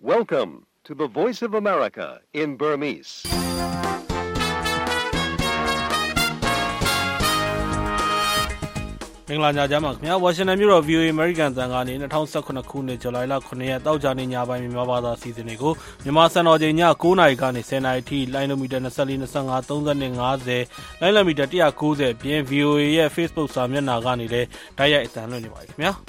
Welcome to the Voice of America in Burmese. ။မင်္ဂလာညချမ်းပါခင်ဗျာ Washington မြို့တော် VOA American သံကနေ2019ခုနှစ်ဇူလိုင်လ9ရက်တောက်ကြနေ့ညပိုင်းမြန်မာဘာသာစီစဉ်တွေကိုမြန်မာစံတော်ချိန်ည9:00နာရီကနေ10:00နာရီထိလိုင်းနိုမီတာ24 25 30 50လိုင်းလမီတာ190ပြင် VOA ရဲ့ Facebook စာမျက်နှာကနေလည်းတိုက်ရိုက်အသံလွှင့်နေပါတယ်ခင်ဗျာ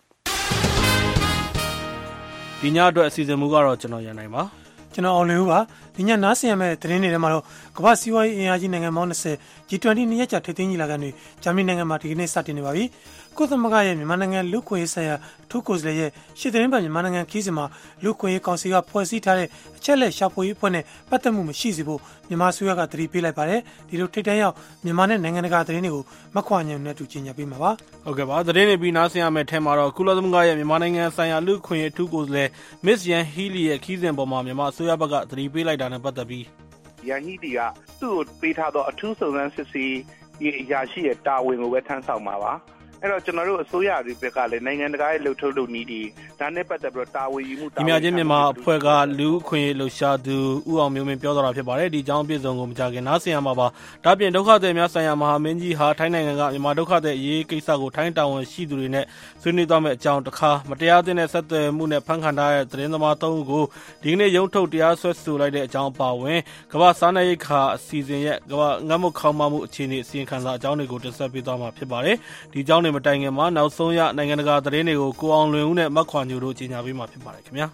ဒီညအတွက်အစီအစဉ်မူကတော့ကျွန်တော်ရန်နိုင်ပါကျွန်တော်အောင်လင်းဦးပါဒီညနားဆင်ရမယ့်သတင်းတွေထဲမှာတော့ကမ္ဘာစီးပွားရေးအင်အားကြီးနိုင်ငံပေါင်း20 G20 နှစ်ရက်ကြာထိပ်သီးညီလာခံတွေဂျာမနီနိုင်ငံမှာဒီကနေ့စတင်နေပါပြီကုသမဂ္ဂရဲ့မြန်မာနိုင်ငံလူ့ခွင့်ရေးဆိုင်ရာထူးကိုယ်စားလှယ်ရဲ့ရှစ်သတင်းပတ်မြန်မာနိုင်ငံခီးစဉ်မှာလူ့ခွင့်ရေးကောင်စီကဖွဲ့စည်းထားတဲ့အချက်လက်ရှာဖွေရေးအဖွဲ့နဲ့ပတ်သက်မှုမရှိစေဖို့မြန်မာအစိုးရကသတိပေးလိုက်ပါတယ်ဒီလိုထိပ်တန်းရောက်မြန်မာနဲ့နိုင်ငံတကာသတင်းတွေကိုမခွာညံနဲ့တူကြီးညာပေးမှာပါဟုတ်ကဲ့ပါသတင်းတွေပြီးနားဆင်ရမယ့်ထဲမှာတော့ကုလသမဂ္ဂရဲ့မြန်မာနိုင်ငံဆိုင်ရာလူ့ခွင့်ရေးထူးကိုယ်စားလှယ် Miss Yan Healy ရဲ့ခီးစဉ်ပေါ်မှာမြန်မာအစိုးရဘက်ကသတိပေးလိုက်တာနဲ့ပတ်သက်ပြီးရန်ဟီဒီကသူ့ကိုပေးထားသောအထူးစုံစမ်းစစ်ဆေးရေးအရာရှိရဲ့တာဝန်ကိုပဲထမ်းဆောင်မှာပါအဲ့တော့ကျွန်တော်တို့အစိုးရတွေဘက်ကလည်းနိုင်ငံတကာရဲ့လှုပ်ထုတ်လုပ်နည်းဒီဒါနဲ့ပတ်သက်ပြီးတော့တာဝန်ယူမှုဒီများချင်းမြန်မာအဖွဲ့ကလူ့အခွင့်အရေးလှုပ်ရှားသူဦးအောင်မျိုးမင်းပြောတာဖြစ်ပါတယ်ဒီအကြောင်းအပြည့်စုံကိုမကြခင်နားဆင်ရမှာပါဒါပြင်ဒုက္ခသည်များဆိုင်ရာမဟာမင်းကြီးဟာထိုင်းနိုင်ငံကမြန်မာဒုက္ခသည်အရေးကိစ္စကိုထိုင်းတာဝန်ရှိသူတွေနဲ့ဆွေးနွေးသွားမယ့်အကြောင်းတစ်ခါမတရားသင်းနဲ့ဆက်သွယ်မှုနဲ့ဖမ်းခံထားတဲ့သတင်းသမား3ဦးကိုဒီကနေ့ရုံးထုတ်တရားစွဲဆိုလိုက်တဲ့အကြောင်းပါဝင်ကမ္ဘာစားနပ်ရိက္ခာအစီအစဉ်ရဲ့ကမ္ဘာငတ်မွတ်ခေါင်းပါမှုအခြေအနေအစီရင်ခံစာအကြောင်းတွေကိုတင်ဆက်ပေးသွားမှာဖြစ်ပါတယ်ဒီအကြောင်းတွေမတိုင်ခင်မှာနောက်ဆုံးရနိုင်ငံတကာသတင်းတွေကိုကိုအောင်လွင်ဦးနဲ့မတ်ခွာညိုတို့ကြီးညာပေးမှာဖြစ်ပါတယ်ခင်ဗျာ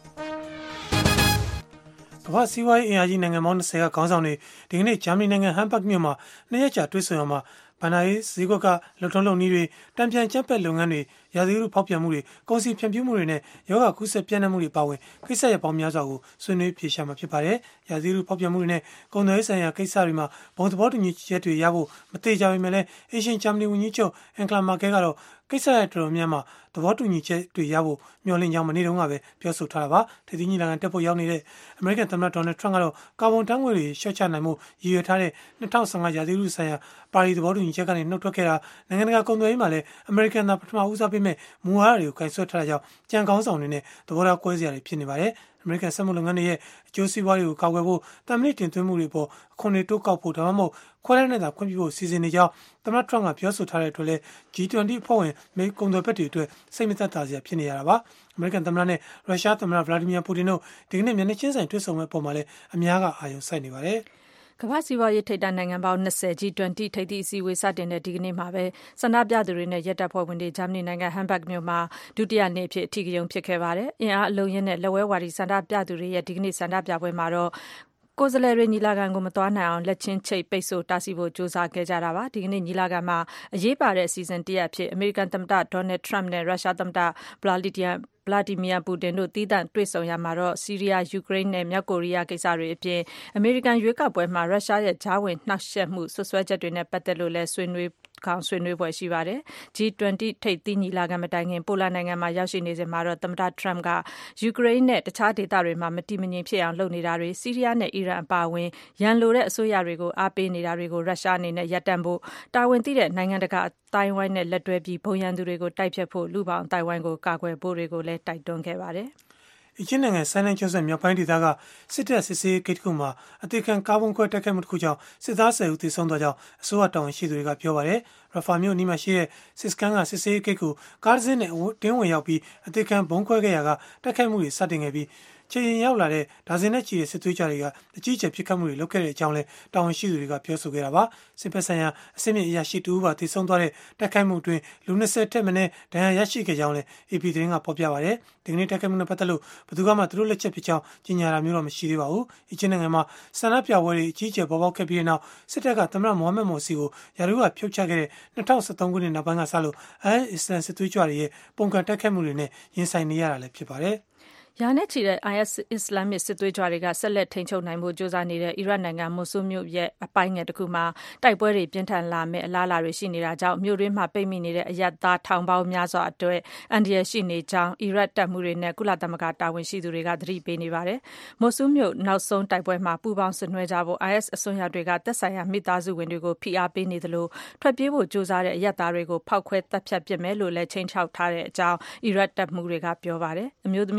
ကမ္ဘာစီးပွားရေးအင်အားကြီးနိုင်ငံပေါင်း20ကခေါင်းဆောင်တွေဒီကနေ့ဂျာမနီနိုင်ငံဟမ်ဘတ်မြို့မှာနှစ်ရက်ကြာတွေ့ဆုံရမှာဘန်နာရေးဈေးကွက်ကလှုပ်ထုံးလုပ်နည်းတွေတံပြန်ကျပ်ပက်လုပ်ငန်းတွေရာသီဥတုဖောက်ပြန်မှုတွေကုန်စည်ဖြန့်ဖြူးမှုတွေနဲ့ယောဂကူးစက်ပြန့်နှံ့မှုတွေပါဝင်ကိစ္စရပ်ပေါင်းများစွာကိုဆွေးနွေးဖြေရှာမှာဖြစ်ပါတယ်ရာသီဥတုဖောက်ပြန်မှုတွေနဲ့ကုန်သွယ်ရေးဆိုင်ရာကိစ္စတွေမှာဘုံသဘောတူညီချက်တွေရဖို့မသေးကြပေမဲ့လည်းအေရှင်ဂျာမနီဝန်ကြီးချုပ်အန်ကလာမာကဲကတော့ကိစ္စရပ်တော်များမှာသဘောတူညီချက်တွေရဖို့မျှော်လင့်ကြောင်းမနေ့တုန်းကပဲပြောဆိုထားတာပါထိပ်သီးညီလာခံတက်ဖို့ရောက်နေတဲ့အမေရိကန်သမ္မတဒေါ်နယ်ထရန့်ကတော့ကာဗွန်ဓာတ်ငွေ့တွေရှော့ချနိုင်မှုရည်ရွယ်ထားတဲ့2015ရာသီဥတုဆိုင်ရာပါရီသဘောတူညီချက်ကနေနှုတ်ထွက်ခဲ့တာနိုင်ငံတကာကုန်သွယ်ရေးမှာလည်းအမေရိကန်သာပထမဦးစားပေးမဲ့မူဝါဒတွေကိုကင်ဆယ်ထားတာကြောင့်ကြံကောင်းဆောင်တွေနဲ့သဘောထားကွဲစရာတွေဖြစ်နေပါတယ်အမေရိကန်စက်မှုလုပ်ငန်းတွေရဲ့အကျိုးစီးပွားတွေကိုကာကွယ်ဖို့တမ်မနစ်တင်သွင်းမှုတွေပေါ်အခွန်တွေတိုးကောက်ဖို့ဒါမှမဟုတ်ခွဲလိုက်နဲ့သာခွင့်ပြုဖို့စီစဉ်နေကြောင်းသမ္မတထရန့်ကပြောဆိုထားတဲ့အတွက်လည်း G20 အဖွဲ့ဝင်မိကုန်သွယ်ဘက်တွေအတွက်စိတ်မသက်သာစရာဖြစ်နေရတာပါအမေရိကန်သမ္မတနဲ့ရုရှားသမ္မတဗလာဒီမီယာပူတင်တို့ဒီကနေ့မျက်နှာချင်းဆိုင်တွေ့ဆုံမဲ့ပုံမှာလည်းအများကအာရုံစိုက်နေပါတယ်ကမ္ဘာစီးပွားရေးထိပ်တန်းနိုင်ငံပေါင်း20 G20 ထိပ်သီးအစည်းအဝေးစတင်တဲ့ဒီကနေ့မှာပဲဆန္ဒပြသူတွေနဲ့ရဲတပ်ဖွဲ့ဝင်တွေဂျာမနီနိုင်ငံဟမ်ဘတ်မြို့မှာဒုတိယနေ့အဖြစ်အထီးကရုဏ်းဖြစ်ခဲ့ပါတယ်။အင်အားအလုံးရင်းနဲ့လက်ဝဲဝါဒီဆန္ဒပြသူတွေရဲ့ဒီကနေ့ဆန္ဒပြပွဲမှာတော့ကိုယ်စားလှယ်တွေညီလာခံကိုမသွားနိုင်အောင်လက်ချင်းချိတ်ပိတ်ဆို့တားဆီးဖို့ကြိုးစားခဲ့ကြတာပါဒီကနေ့ညီလာခံမှာအရေးပါတဲ့အစီအစဉ်တစ်ရပ်ဖြစ်အမေရိကန်သမ္မတဒေါ်နယ်ထရန့်နဲ့ရုရှားသမ္မတဗလာဒီမီယာပူတင်တို့သီးသန့်တွေ့ဆုံရမှာတော့ဆီးရီးယားယူကရိန်းနဲ့မြောက်ကိုရီးယားကိစ္စတွေအပြင်အမေရိကန်ရွေးကောက်ပွဲမှာရုရှားရဲ့ဂျားဝင်နှောက်ယှက်မှုဆွဆွဲချက်တွေနဲ့ပတ်သက်လို့လည်းဆွေးနွေးပွဲရှိပါတယ် G20 ထိပ်သီးညီလာခံမတိုင်ခင်ပိုလန်နိုင်ငံမှာရောက်ရှိနေစဉ်မှာတော့သမ္မတထရန့်ကယူကရိန်းနဲ့တခြားဒေသတွေမှာမတည်မငြိမ်ဖြစ်အောင်လုပ်နေတာတွေဆီးရီးယားနဲ့အီရန်အပါအဝင်ရန်လိုတဲ့အစိုးရတွေကိုအားပေးနေတာတွေကိုရုရှားအနေနဲ့ရပ်တန့်ဖို့တာဝန်သိတဲ့နိုင်ငံတကာအသိုင်းအဝိုင်းနဲ့လက်တွဲပြီးဘုံရန်သူတွေကိုတိုက်ဖျက်ဖို့လူပေါင်းအသိုင်းအဝိုင်းကိုကာကွယ်ဖို့တွေကိုလည်းတိုက်တွန်းခဲ့ပါတယ်အချင်းနိုင်ငံဆိုင်းလန်ကျွန်းဆက်မြောက်ပိုင်းဒေသကစစ်တပ်စစ်ဆေးဂိတ်တစ်ခုမှာအသေးခံကားဘုံခွဲတိုက်ခိုက်မှုတစ်ခုကြောင့်စစ်သား10ဦးသေဆုံးသွားကြောင်းအစိုးရတာဝန်ရှိသူတွေကပြောပါတယ်။ရာဖာမြို့နီးမှာရှိတဲ့စစ်စခန်းကစစ်ဆေးဂိတ်ကိုကားတစ်စင်းနဲ့တင်းဝင်ရောက်ပြီးအသေးခံဘုံခွဲခဲ့ရာကတိုက်ခိုက်မှုတွေစတင်ခဲ့ပြီးချိန်ရင်ရောက်လာတဲ့ဒါဇင်နဲ့ချီတဲ့စစ်သွေးကြတွေကအကြီးအကျယ်ပစ်ခတ်မှုတွေလုပ်ခဲ့တဲ့အကြောင်းလဲတာဝန်ရှိသူတွေကပြောဆိုခဲ့တာပါစစ်ဖက်ဆိုင်ရာအစစ်မြစ်အရာရှိတူပါတည်ဆုံသွားတဲ့တိုက်ခိုက်မှုအတွင်းလူ20ထက်မနည်းဒဏ်ရာရရှိခဲ့ကြောင်းလဲ AP သတင်းကဖော်ပြပါတယ်ဒီကနေ့တိုက်ခိုက်မှုနဲ့ပတ်သက်လို့ဘယ်သူမှသူတို့လက်ချက်ဖြစ်ကြောင်းကြေညာတာမျိုးတော့မရှိသေးပါဘူးအချင်းနိုင်ငံမှာဆန္ဒပြပွဲတွေအကြီးအကျယ်ပေါ်ပေါက်ခဲ့ပြီးတဲ့နောက်စစ်တပ်ကသမ္မတမိုဟာမက်မော်စီကိုယာရုကဖြုတ်ချခဲ့တဲ့2013ခုနှစ်နောက်ပိုင်းကစလို့အစ္စလမ်စစ်သွေးကြွတွေရဲ့ပုံကန့်တိုက်ခိုက်မှုတွေနဲ့ရင်ဆိုင်နေရတာလည်းဖြစ်ပါတယ်ရာနဲ့ချီတဲ့ IS အစ္စလာမစ်စစ်သွေးကြွတွေကဆက်လက်ထိန်းချုပ်နိုင်ဖို့ကြိုးစားနေတဲ့အီရတ်နိုင်ငံမိုဆူမြို့ရဲ့အပိုင်းငယ်တစ်ခုမှာတိုက်ပွဲတွေပြင်းထန်လာမယ့်အလားအလာတွေရှိနေတာကြောင့်မြို့တွင်းမှာပိတ်မိနေတဲ့အရပ်သားထောင်ပေါင်းများစွာအတွက်အန္တရာယ်ရှိနေကြောင်းအီရတ်တပ်မှုတွေနဲ့ကုလသမဂ္ဂတာဝန်ရှိသူတွေကသတိပေးနေပါတယ်။မိုဆူမြို့နောက်ဆုံးတိုက်ပွဲမှာပူးပေါင်းဆင်နွှဲကြဖို့ IS အစွန်းရောက်တွေကသက်ဆိုင်ရာမိသားစုဝင်တွေကိုဖိအားပေးနေသလိုထွက်ပြေးဖို့ကြိုးစားတဲ့အရပ်သားတွေကိုဖောက်ခွဲတပ်ဖြတ်ပစ်မယ်လို့လည်းချိန်ချောက်ထားတဲ့အကြောင်းအီရတ်တပ်မှုတွေကပြောပါတယ်။အမျိုးသမီးတွေဟာလည်း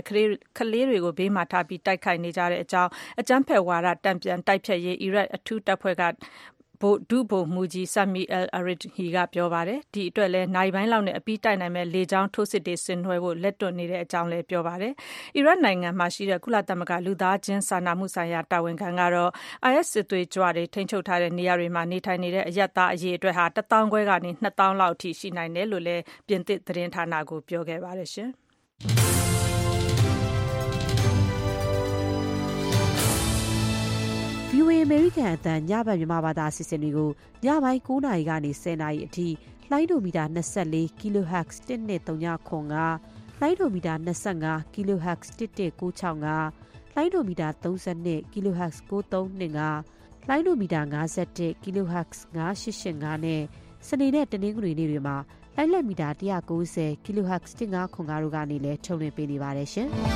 ကလေးတွေကိုဘေးမှာထားပြီးတိုက်ခိုက်နေကြတဲ့အကြောင်းအကြမ်းဖက်ဝါဒတံပြန်တိုက်ဖြတ်ရေးအီရတ်အထူးတပ်ဖွဲ့ကဒုဗိုလ်မှူးကြီး Sami al-Arihi ကပြောပါတယ်။ဒီအတွက်လည်းနိုင်ပိုင်းလောက်နဲ့အပြီးတိုက်နိုင်မဲ့လေကြောင်းထိုးစစ်တွေဆင်နွှဲဖို့လက်တွန့်နေတဲ့အကြောင်းလည်းပြောပါတယ်။အီရတ်နိုင်ငံမှာရှိတဲ့ကုလသမဂ္ဂလူသားချင်းစာနာမှုဆိုင်ရာတာဝန်ခံကတော့ IS စစ်သွေးကြွတွေထိန်းချုပ်ထားတဲ့နေရာတွေမှာနေထိုင်နေတဲ့အရပ်သားအရေအတွက်ဟာ1,000 ခွဲကနေ2,000 လောက်အထိရှိနိုင်တယ်လို့လည်းပြင်သစ်သတင်းဌာနကိုပြောခဲ့ပါတယ်ရှင်။ VOA အမေရိကန်အသံညဘက်မြန်မာဘာသာအစီအစဉ်တွေကိုညပိုင်း9:00 နာရီကနေ10:00 နာရီအထိလှိုင်းဒိုမီတာ24 kHz 12395လှိုင်းဒိုမီတာ25 kHz 11965လှိုင်းဒိုမီတာ32 kHz 9325လှိုင်းဒိုမီတာ51 kHz 9885နဲ့စနေနဲ့တနင်္ဂနွေနေ့တွေမှာလိုင်းလက်မီတာ190 kHz 1505တို့ကနေလည်းထုတ်လွှင့်ပေးနေပါတယ်ရှင်။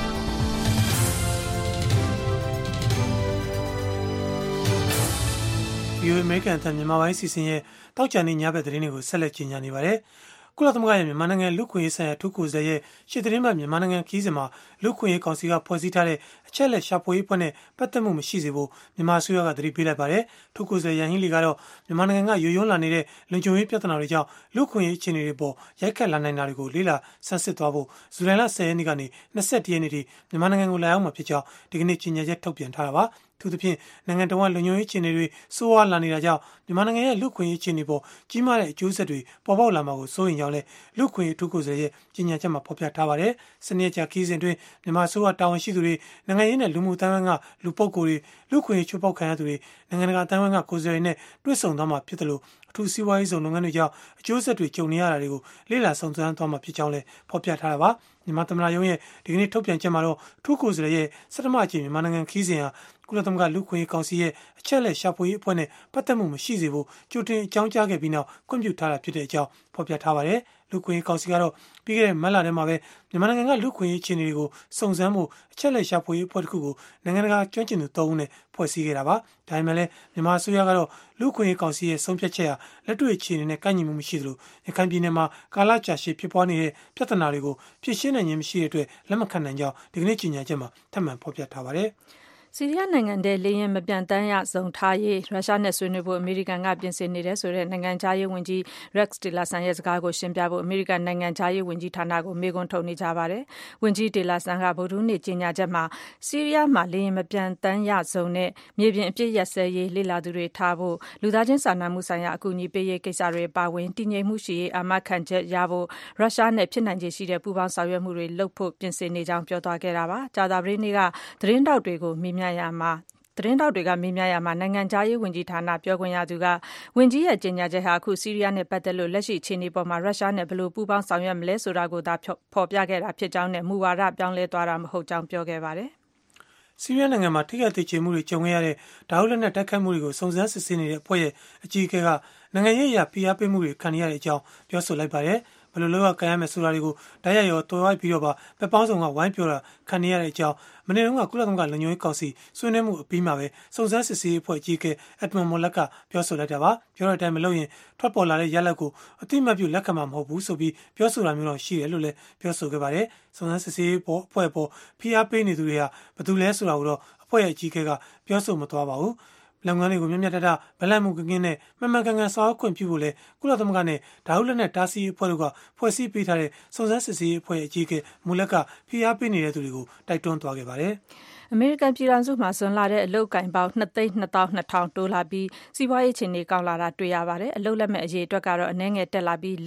VOA အမေရိကန်အသံမြန်မာပိုင်းစီစဉ်ရဲ့တောက်ချန်နေညဘက်သတင်းတွေကိုဆက်လက်ကြီးညာနေပါတယ်။ကုလသမဂ္ဂရဲ့မြန်မာနိုင်ငံလူ့ခွင့်ရေးဆိုင်ရာထူးကိုယ်စားလှယ်ရဲ့ရှစ်သတင်းပတ်မြန်မာနိုင်ငံခီးစဉ်မှာလူ့ခွင့်ရေးကောင်စီကဖွဲ့စည်းထားတဲ့အချက်လက်ရှာဖွေရေးဖွဲ့နဲ့ပတ်သက်မှုမရှိစေဖို့မြန်မာအစိုးရကသတိပေးလိုက်ပါတယ်။ထူးကိုယ်စားလှယ်ရန်ဟီလီကတော့မြန်မာနိုင်ငံကယိုယွန်းလာနေတဲ့လုံခြုံရေးပြဿနာတွေကြောင့်လူ့ခွင့်ရေးအခြေအနေတွေပေါ်ရိုက်ခတ်လာနိုင်တာတွေကိုလေ့လာဆန်းစစ်သွားဖို့ဇူလိုင်လ10 ရက်နေ့ကနေ21 ရက်နေ့ထိမြန်မာနိုင်ငံကိုလာရောက်မှာဖြစ်ကြောင်းဒီကနေ့ကြေညာချက်ထုတ်ပြန်ထားတာပါ။သူသဖြင့်နိုင်ငံတော်ကလုံခြုံရေးအခြေအနေတွေစိုးဝါးလာနေတာကြောင့်မြန်မာနိုင်ငံရဲ့လူ့ခွင့်ရေးအခြေအနေပေါ်ကြီးမားတဲ့အကျိုးဆက်တွေပေါ်ပေါက်လာမှာကိုစိုးရိမ်ကြောင်းလည်းလူ့ခွင့်ရေးထူးကိုယ်စားလှယ်ရဲ့ကြေညာချက်မှာဖော်ပြထားပါတယ်။စနေကြာခီးစဉ်တွင်မြန်မာစိုးရတာဝန်ရှိသူတွေနိုင်ငံရေးနဲ့လူမှုတန်းဝန်းကလူပုဂ္ဂိုလ်တွေလူ့ခွင့်ရေးချိုးဖောက်ခံရသူတွေနိုင်ငံတကာတန်းဝန်းကကိုယ်စားလှယ်တွေနဲ့တွေ့ဆုံသွားမှာဖြစ်တယ်လို့အထူးစီးပွားရေးဆောင်လုပ်ငန်းတွေကြောင့်အကျိုးဆက်တွေကြုံနေရတာတွေကိုလေ့လာစုံစမ်းသွားမှာဖြစ်ကြောင်းလည်းဖော်ပြထားတာပါ။မြန်မာသမ္မတရုံးရဲ့ဒီကနေ့ထုတ်ပြန်ချက်မှာတော့ထူးကိုယ်စားလှယ်ရဲ့17အကြိမ်မြန်မာနိုင်ငံခီးစဉ်ဟာကုလသမဂ္ဂလူ့ခွင့်ရေးကောင်စီရဲ့အချက်လက်ရှာဖွေရေးအဖွဲ့နဲ့ပတ်သက်မှုမရှိစေဖို့ကြိုတင်အကြောင်းကြားခဲ့ပြီးနောက်ခွင့်ပြုထားတာဖြစ်တဲ့အကြောင်းဖော်ပြထားပါတယ်။လူ့ခွင့်ရေးကောင်စီကတော့ပြီးခဲ့တဲ့မတ်လထဲမှာပဲမြန်မာနိုင်ငံကလူ့ခွင့်ရေးအခြေအနေတွေကိုစုံစမ်းဖို့အချက်လက်ရှာဖွေရေးအဖွဲ့တစ်ခုကိုနိုင်ငံတကာကျွမ်းကျင်သူ3ဦးနဲ့ဖွဲ့စည်းခဲ့တာပါ။ဒါပေမဲ့လည်းမြန်မာအစိုးရကတော့လူ့ခွင့်ရေးကောင်စီရဲ့ဆုံးဖြတ်ချက်ဟာလက်တွေ့အခြေအနေနဲ့ကိုက်ညီမှုမရှိသလိုရခိုင်ပြည်နယ်မှာကာလကြာရှည်ဖြစ်ပွားနေတဲ့ပြဿနာတွေကိုဖြေရှင်းနိုင်ခြင်းမရှိတဲ့အတွက်လက်မခံနိုင်ကြောင်းဒီကနေ့ကြေညာချက်မှာထပ်မံဖော်ပြထားပါတယ်။ဆီးရီးယားနိုင်ငံထဲလေယာဉ်မပျံသန်းရဆုံးထားရေးရုရှားနဲ့ဆွေးနွေးဖို့အမေရိကန်ကပြင်ဆင်နေတယ်ဆိုတဲ့နိုင်ငံခြားရေးဝန်ကြီး Rex Tillerson ရဲ့စကားကိုရှင်းပြဖို့အမေရိကန်နိုင်ငံခြားရေးဝန်ကြီးဌာနကိုမေးခွန်းထုတ်နေကြပါတယ်။ဝန်ကြီး Tillerson ကဗုဒ္ဓဟူးနေ့ကြေညာချက်မှာဆီးရီးယားမှာလေယာဉ်မပျံသန်းရဆုံးနဲ့မြေပြင်အပြစ်ရပ်စဲရေးလေ့လာသူတွေထားဖို့လူသားချင်းစာနာမှုဆိုင်ရာအကူအညီပေးရေးကိစ္စတွေပါဝင်တည်ငြိမ်မှုရှိရေးအာမခံချက်ရဖို့ရုရှားနဲ့ဖြစ်နိုင်ခြေရှိတဲ့ပူးပေါင်းဆောင်ရွက်မှုတွေလုပ်ဖို့ပြင်ဆင်နေကြောင်းပြောသွားခဲ့တာပါ။ကြာသပတေးနေ့ကသတင်းတောက်တွေကိုမေးမြန်းရာမှာနိုင်ငံခြားရေးဝန်ကြီးဌာနပြောခွင့်ရသူကဝန်ကြီးရဲ့ကြေညာချက်ဟာအခုဆီးရီးယားနဲ့ပတ်သက်လို့လက်ရှိအခြေအနေပေါ်မှာရုရှားနဲ့ဘယ်လိုပူးပေါင်းဆောင်ရွက်မလဲဆိုတာကိုသာဖော်ပြခဲ့တာဖြစ်ကြောင်းနဲ့မူဝါဒပြောင်းလဲသွားတာမဟုတ်ကြောင်းပြောခဲ့ပါတယ်။ဆီးရီးယားနိုင်ငံမှာထိခိုက်သိမ်းကျမှုတွေကြုံခဲ့ရတဲ့ဒါဟုလက်နက်တိုက်ခိုက်မှုတွေကိုစုံစမ်းစစ်ဆေးနေတဲ့အဖွဲ့ရဲ့အကြီးအကဲကနိုင်ငံရေးအရာဖိအားပေးမှုတွေခံရတဲ့အကြောင်းပြောဆိုလိုက်ပါတယ်။ဘယ်လိုလုပ်ရမယ်ဆိုတာတွေကိုဓာတ်ရိုက်ရောတော်ရိုက်ပြီးတော့ပါဘက်ပေါင်းစုံကဝိုင်းပြောတာခံရတဲ့အကြောင်းမနေ့တုန်းကကုလသမဂ္ဂလုံခြုံရေးကောင်စီဆွေးနွေးမှုအပြီးမှာပဲစုံစမ်းစစ်ဆေးရေးအဖွဲ့အကြီးအကဲအက်ဒမွန်မော်လက်ကပြောဆိုလိုက်တာပါပြောတဲ့အတိုင်းမလုပ်ရင်ထွက်ပေါ်လာတဲ့ရလဒ်ကိုအတိအမှတ်ပြုလက်ခံမှာမဟုတ်ဘူးဆိုပြီးပြောဆိုတာမျိုးတော့ရှိတယ်လို့လည်းပြောဆိုခဲ့ပါတယ်စုံစမ်းစစ်ဆေးရေးအဖွဲ့ပေါ်ဖိအားပေးနေသူတွေဟာဘယ်သူလဲဆိုတာကိုတော့အဖွဲ့ရဲ့အကြီးအကဲကပြောဆိုမသွားပါဘူးလုပ်ငန်းတွေကိုမြတ်မြတ်တတဗလန့်မှုကင်းကင်းနဲ့မှန်မှန်ကန်ကန်ဆောင်ရွက်ခွင့်ပြုဖို့လဲကုလသမဂ္ဂနဲ့ဒါဟုလက်နဲ့တားဆီးအဖွဲ့တို့ကဖွဲ့စည်းပေးထားတဲ့စုံစမ်းစစ်ဆေးရေးအဖွဲ့အကြီးအကဲမူလက်ကဖိအားပေးနေတဲ့သူတွေကိုတိုက်တွန်းသွားခဲ့ပါတယ်။အမေရိကန်ပြည်ထောင်စုမှာဇွန်လတဲ့အလုပ်ကိုင်ပေါင်း2,220,000တိုးလာပြီးစီးပွားရေးအခြေအနေကောင်းလာတာတွေ့ရပါတယ်။အလုပ်လက်မဲ့အရေးအတွက်ကတော့အနည်းငယ်တက်လာပြီး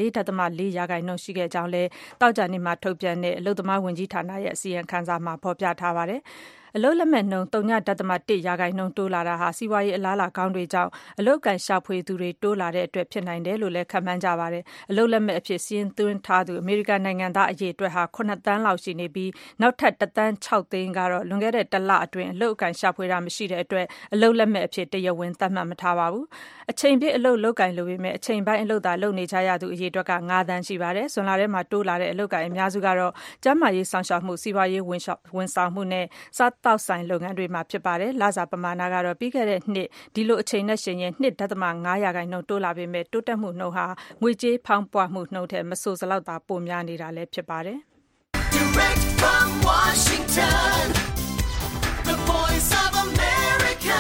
4.4% ရှိခဲ့ကြောင်းလဲတောက်ကြနေမှာထုတ်ပြန်တဲ့အလုပ်သမားဝန်ကြီးဌာနရဲ့အစီရင်ခံစာမှာဖော်ပြထားပါတယ်။အလုပ်လက်မဲ့နှုန်း3.1% တိုးလာတာဟာစီးပွားရေးအလားအလာကောင်းတွေကြောင့်အလုပ်ကန်ရှာဖွေသူတွေတိုးလာတဲ့အတွက်ဖြစ်နိုင်တယ်လို့လည်းခန့်မှန်းကြပါတယ်။အလုပ်လက်မဲ့အဖြစ်စီးရင်သွင်းထားသူအမေရိကန်နိုင်ငံသားအရေအတွက်ဟာ9 သန်းလောက်ရှိနေပြီးနောက်ထပ်1 သန်း6 သိန်းကတော့လွန်ခဲ့တဲ့1 လအတွင်းအလုပ်ကန်ရှာဖွေတာမရှိတဲ့အတွက်အလုပ်လက်မဲ့အဖြစ်တရားဝင်သတ်မှတ်မထားပါဘူး။အချိန်ပြည့်အလုပ်လုပ်ကန်လို့ပေမဲ့အချိန်ပိုင်းအလုပ်သာလုပ်နေကြရသူအရေအတွက်က9 သန်းရှိပါတယ်။ဇွန်လထဲမှာတိုးလာတဲ့အလုပ်ကန်အများစုကတော့ကျန်းမာရေးဆောင်ရှောက်မှုစီးပွားရေးဝန်ဆောင်မှုနဲ့စားတောက်ဆိုင်လုပ်ငန်းတွေမှာဖြစ်ပါတယ်။လစာပမာဏကတော့ပြီးခဲ့တဲ့နှစ်ဒီလိုအချိန်နဲ့ရှင်ရင်2.5% တိုးလာပေမဲ့တိုးတက်မှုနှုန်းဟာငွေကြေးဖောင်းပွမှုနှုန်းထက်မဆိုစလောက်သာပိုများနေတာလည်းဖြစ်ပါတယ်။ From Washington, the voice of America,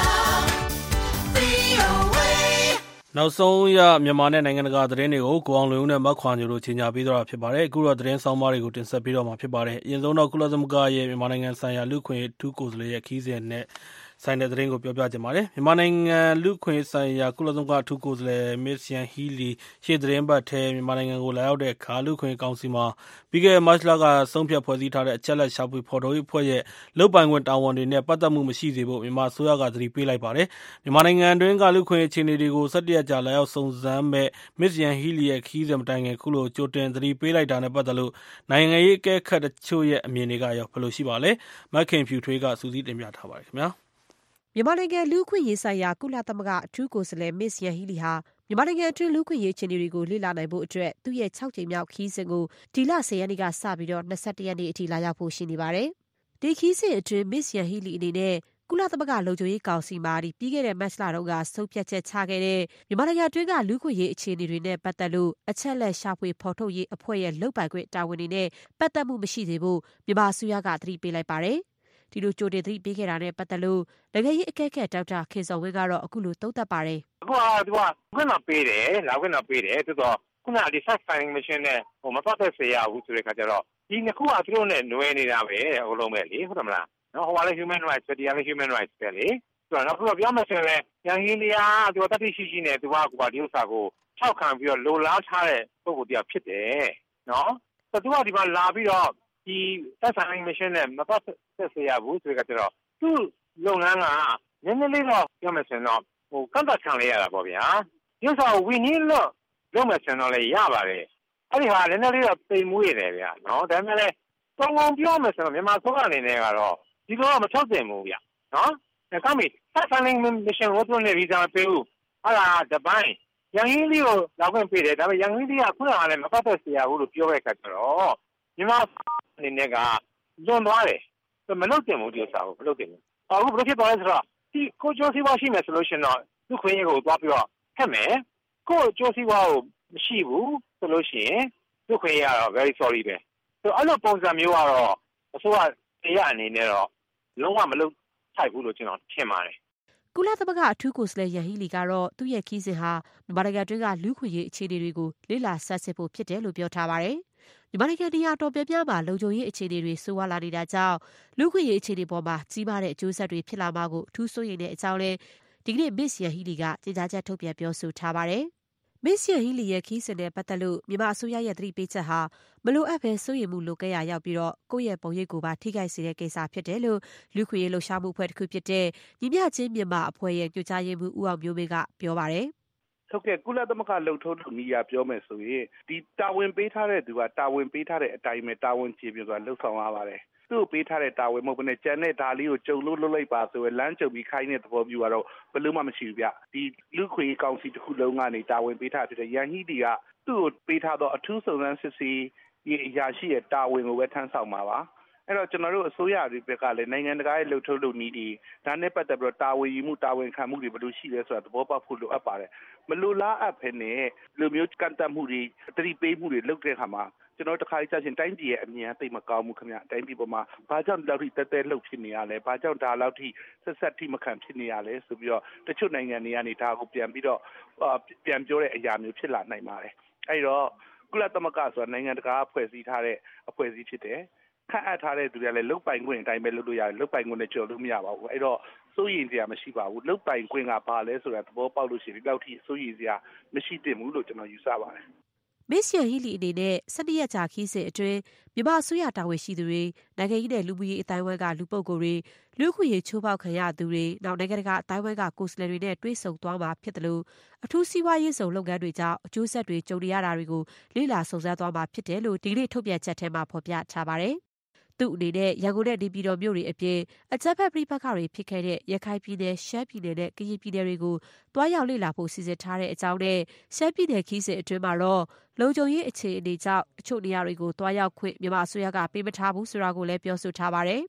VOA. နောက်ဆုံးရမြန်မာနဲ့နိုင်ငံတကာသတင်းတွေကိုကိုအောင်လွင်ဦးနဲ့မတ်ခွာညိုတို့ကြီးညာပေးတော့ဖြစ်ပါတယ်အခုတော့သတင်းဆောင်မတွေကိုတင်ဆက်ပေးတော့မှာဖြစ်ပါတယ်အရင်ဆုံးတော့ကုလသမဂ္ဂရဲ့မြန်မာနိုင်ငံဆိုင်ရာလူ့ခွင့်ရေးထူးကိုယ်စားလှယ်ရဲ့ခီးစဉ်နဲ့ဆိုင်တဲ့သတင်းကိုပြောပြချင်ပါတယ်မြန်မာနိုင်ငံလူ့ခွင့်ဆိုင်ရာကုလသမဂ္ဂထူးကိုယ်စားလှယ်မစ်ယန်ဟီလီရှေ့သတင်းပတ်ထဲမြန်မာနိုင်ငံကိုလာရောက်တဲ့အခါလူ့ခွင့်ကောင်စီမှာပြီးခဲ့တဲ့မတ်လကဆုံးဖြတ်ဖွဲ့စည်းထားတဲ့အချက်လက်ရှာဖွေဖော်ထုတ်ရေးအဖွဲ့ရဲ့လုပ်ပိုင်ခွင့်တာဝန်တွေနဲ့ပတ်သက်မှုမရှိစေဖို့မြန်မာအစိုးရကသတိပေးလိုက်ပါတယ်မြန်မာနိုင်ငံတွင်းကလူ့ခွင့်အခြေအနေတွေကို17ရက်ကြာလာရောက်စုံစမ်းမဲ့မစ်ယန်ဟီလီရဲ့ခီးစဉ်မတိုင်ခင်ခုလိုကြိုတင်သတိပေးလိုက်တာနဲ့ပတ်သက်လို့နိုင်ငံရေးအကဲခတ်တချို့ရဲ့အမြင်တွေကရောဘယ်လိုရှိပါလဲမက်ခင်ဖြူထွေးကစူးစီးတင်ပြထားပါတယ်ခင်ဗျာမြန်မာနိုင်ငံလူ့အခွင့်အရေးဆိုင်ရာကုလသမဂ္ဂအထူးကိုယ်စားလှယ်မစ်ယန်ဟီလီဟာမြန်မာနိုင်ငံအတွင်းလူ့အခွင့်အရေးအခြေအနေတွေကိုလေ့လာနိုင်ဖို့အတွက်သူ့ရဲ့6ကြိမ်မြောက်ခရီးစဉ်ကိုဒီလ10ရက်နေ့ကစပြီးတော့21ရက်နေ့အထိလာရောက်ဖို့ရှိနေပါတယ်။ဒီခရီးစဉ်အတွင်းမစ်ယန်ဟီလီအနေနဲ့ကုလသမဂ္ဂလုံခြုံရေးကောင်စီမှာပြီးခဲ့တဲ့မတ်လတုန်းကဆုံးဖြတ်ချက်ချခဲ့တဲ့မြန်မာနိုင်ငံအတွင်းကလူ့အခွင့်အရေးအခြေအနေတွေနဲ့ပတ်သက်လို့အချက်လက်ရှာဖွေဖော်ထုတ်ရေးအဖွဲ့ရဲ့လုပ်ပိုင်ခွင့်တာဝန်တွေနဲ့ပတ်သက်မှုမရှိစေဖို့မြန်မာအစိုးရကသတိပေးလိုက်ပါတယ်။ဒီလိုကြိုတင်သတိပေးခဲ့တာနဲ့ပတ်သက်လို့နိုင်ငံရေးအကဲခတ်ဒေါက်တာခင်စောဝင်းကတော့အခုလိုသုံးသပ်ပါတယ်။အခုကခွင့်တော့ပေးတယ်လာခွင့်တော့ပေးတယ်ဆိုတော့ခုနဒီ fact finding mission နဲ့မပတ်သက်စေရဘူးဆိုတဲ့ခါကျတော့ဒီနှစ်ခုကသူတို့နဲ့နွယ်နေတာပဲအလုံးပဲလေဟုတ်တယ်မလားနော်ဟိုကလည်း human rights တရားလည်း human rights ပဲလေဆိုတော့နောက်ပြောမယ်ဆိုရင်ရန်ဟီလီယာသူကတတိရှိနဲ့သူကဒီဥစ္စာကိုထောက်ခံပြီးတော့လိုလားထားတဲ့ပုဂ္ဂိုလ်တရားဖြစ်တယ်နော်ဆိုတော့သူကဒီမှာလာပြီးတော့ဒီ fact finding mission နဲ့မပတ်သက်စေရဘူးဆိုတဲ့ခါကျတော့သူ့လုပ်ငန်းကနည်းနည်းလေးတော့ပြောမယ်ဆိုရင်တော့ကန့်သတ်ခံရတာပေါ့ဗျာဒီဥစ္စာကို we need လို့လုပ်မယ်ဆိုရင်တော့လည်းရပါတယ်အဲ့ဒီဟာလည်းနည်းနည်းလေးတော့ပိန်မွေးတယ်ဗျာနော်ဒါပေမဲ့လည်းတုံငုံပြောမယ်ဆိုတော့မြန်မာစိုးရအနေနဲ့ကတော့ဒီလိုတော့မထုတ်သင့်ဘူးဗျာနော်ဒါကမှfact finding mission ကိုသူနဲ့ဗီဇာပေးဘူးအဲ့ဒါတပိုင်းရန်ဟင်းလေးကိုလောက်ခွင့်ပေးတယ်ဒါပေမဲ့ရန်ဟင်းလေးကခုနကလည်းမပတ်သက်စရာဘူးလို့ပြောခဲ့ကြတော့မြန်မာအနေနဲ့ကလွန်သွားတယ်မလုပ်သင့်ဘူးဒီဥစ္စာကိုမလုပ်သင့်ဘူးအခုဘယ်လိုဖြစ်သွားလဲဆိုတော့ဒီကိုကျော်စီဝါရှိမယ်ဆိုလို့ရှိရင်တော့လူခွင့်ရေးကိုသွားပြီးတော့ဖက်မယ်ကိုကျော်စီဝါကိုမရှိဘူးဆိုလို့ရှိရင်လူခွင့်ရေးကတော့ very sorry ပဲဆိုအဲ့လိုပုံစံမျိုးကတော့အစိုးရတရားအနေနဲ့တော့လုံးဝမလုပ်ထိုက်ဘူးလို့ကျွန်တော်ထင်ပါတယ်ကုလသမဂ္ဂအထူးကိုယ်စားလှယ်ယန်ဟီလီကတော့သူ့ရဲ့ခီးစဉ်ဟာမြန်မာနိုင်ငံတွင်းကလူ့ခွင့်ရေးအခြေအနေတွေကိုလေ့လာဆန်းစစ်ဖို့ဖြစ်တယ်လို့ပြောထားပါတယ်။မြန်မာနိုင်ငံနေရာတော်ပြပြမှာလုံခြုံရေးအခြေအနေတွေဆိုးဝါးလာနေတာကြောင့်လူ့ခွင့်ရေးအခြေအနေပေါ်မှာကြီးမားတဲ့အကျိုးဆက်တွေဖြစ်လာမှာကိုအထူးစိုးရိမ်တဲ့အကြောင်းလဲဒီကနေ့မစ်ယန်ဟီလီကကြေညာချက်ထုတ်ပြန်ပြောဆိုထားပါတယ်။မစ်ယန်ဟီလီရဲ့ခီးစဉ်နဲ့ပတ်သက်လို့မြန်မာအစိုးရရဲ့သတိပေးချက်ဟာမလိုအပ်ဘဲစိုးရိမ်မှုလိုကဲရရောက်ပြီးတော့ကိုယ့်ရဲ့ပုံရိပ်ကိုပါထိခိုက်စေတဲ့ကိစ္စဖြစ်တယ်လို့လူ့ခွင့်ရေးလှုပ်ရှားမှုအဖွဲ့တစ်ခုဖြစ်တဲ့ညီမျှခြင်းမြန်မာအဖွဲ့ရဲ့ညွှန်ကြားရေးမှူးဦးအောင်မျိုးမင်းကပြောပါတယ်။ဟုတ်ကဲ့ကုလသမဂ္ဂလှုပ်ထုံးလုပ်နည်းအရပြောမယ်ဆိုရင်ဒီတာဝန်ပေးထားတဲ့သူကတာဝန်ပေးထားတဲ့အတိုင်းပဲတာဝန်ကျေပြဆိုတာလှုပ်ဆောင်ရပါတယ်။သူ့ကိုပေးထားတဲ့တာဝန်မဟုတ်ဘဲနဲ့ကြံတဲ့ဒါလေးကိုကြုံလို့လုပ်လိုက်ပါဆိုရင်လမ်းကြုံပြီးခိုင်းတဲ့သဘောမျိုးကတော့ဘယ်လို့မှမရှိဘူးဗျ။ဒီလူခွေကောင်စီတစ်ခုလုံးကနေတာဝန်ပေးထားဖြစ်တဲ့ရန်ဟီဒီကသူ့ကိုပေးထားတော့အထူးစုံစမ်းစစ်ဆေးအရာရှိရဲ့တာဝန်ကိုပဲထမ်းဆောင်မှာပါ။အဲ့တော့ကျွန်တော်တို့အစိုးရတွေဘက်ကလည်းနိုင်ငံတကာရဲ့လှုပ်ထုံးလုပ်နည်းတွေဒါနဲ့ပတ်သက်ပြီးတော့တာဝန်ယူမှုတာဝန်ခံမှုတွေဘယ်လိုရှိလဲဆိုတာသဘောပေါက်ဖို့လိုအပ်ပါတယ်မလိုလားအပ်ဖ ೇನೆ လူမျိုးကန့်တတ်မှုတွေသတိပေးမှုတွေလုပ်တဲ့အခါမှာကျွန်တော်တခါကြာချင်းတိုင်းပြည်ရဲ့အမြင်အသိမကောင်းဘူးခင်ဗျတိုင်းပြည်ပေါ်မှာဘာကြောင့်ဒီလောက်ထိတဲလှုပ်ဖြစ်နေရလဲဘာကြောင့်ဒါလောက်ထိဆက်ထိမခံဖြစ်နေရလဲဆိုပြီးတော့တချို့နိုင်ငံတွေကနေဒါကိုပြန်ပြီးတော့ပြန်ပြောတဲ့အရာမျိုးဖြစ်လာနိုင်ပါတယ်အဲ့တော့ကုလသမဂ္ဂဆိုတာနိုင်ငံတကာဖွဲ့စည်းထားတဲ့အဖွဲ့အစည်းဖြစ်တယ်ခန့်အပ်ထားတဲ့သူတွေကလည်းလုတ်ပိုင်ခွင့်အတိုင်းပဲလုပ်လို့ရတယ်လုတ်ပိုင်ခွင့်နဲ့ကြော်လို့မရပါဘူးအဲ့တော့စိုးရိမ်စရာမရှိပါဘူးလုတ်ပိုင်ခွင့်ကဘာလဲဆိုတာသဘောပေါက်လို့ရှိရင်ဒီလောက်ထိစိုးရိမ်စရာမရှိသင့်ဘူးလို့ကျွန်တော်ယူဆပါတယ်မစ်ယန်ဟီလီအနေနဲ့17ရက်ကြာခီးစဉ်အတွင်းမြန်မာအစိုးရတာဝန်ရှိသူတွေနိုင်ငံရေးနဲ့လူမှုရေးအတိုင်းအဝိုင်းကလူပုဂ္ဂိုလ်တွေလူ့ခွင့်ရေးချိုးဖောက်ခံရသူတွေနောက်နိုင်ငံတကာအတိုင်းအဝိုင်းကကိုယ်စားလှယ်တွေနဲ့တွေ့ဆုံသွားမှာဖြစ်တယ်လို့အထူးစီးပွားရေးဆောင်လုပ်ငန်းတွေကြောင့်အကျိုးဆက်တွေကြုံရတာတွေကိုလေ့လာစုံစမ်းသွားမှာဖြစ်တယ်လို့ဒီနေ့ထုတ်ပြန်ချက်ထဲမှာဖော်ပြထားပါတယ်သူ့အနေနဲ့ရန်ကုန်နဲ့နေပြည်တော်မြို့တွေအပြင်အကြမ်းဖက်ပဋိပက္ခတွေဖြစ်ခဲ့တဲ့ရခိုင်ပြည်နယ်ရှမ်းပြည်နယ်နဲ့ကရင်ပြည်နယ်တွေကိုတွားရောက်လေ့လာဖို့စီစဉ်ထားတဲ့အကြောင်းနဲ့ရှမ်းပြည်နယ်ခီးစဉ်အတွင်းမှာတော့လုံခြုံရေးအခြေအနေကြောင့်အချို့နေရာတွေကိုတွားရောက်ခွင့်မြန်မာအစိုးရကပေးမထားဘူးဆိုတာကိုလည်းပြောဆိုထားပါတယ်။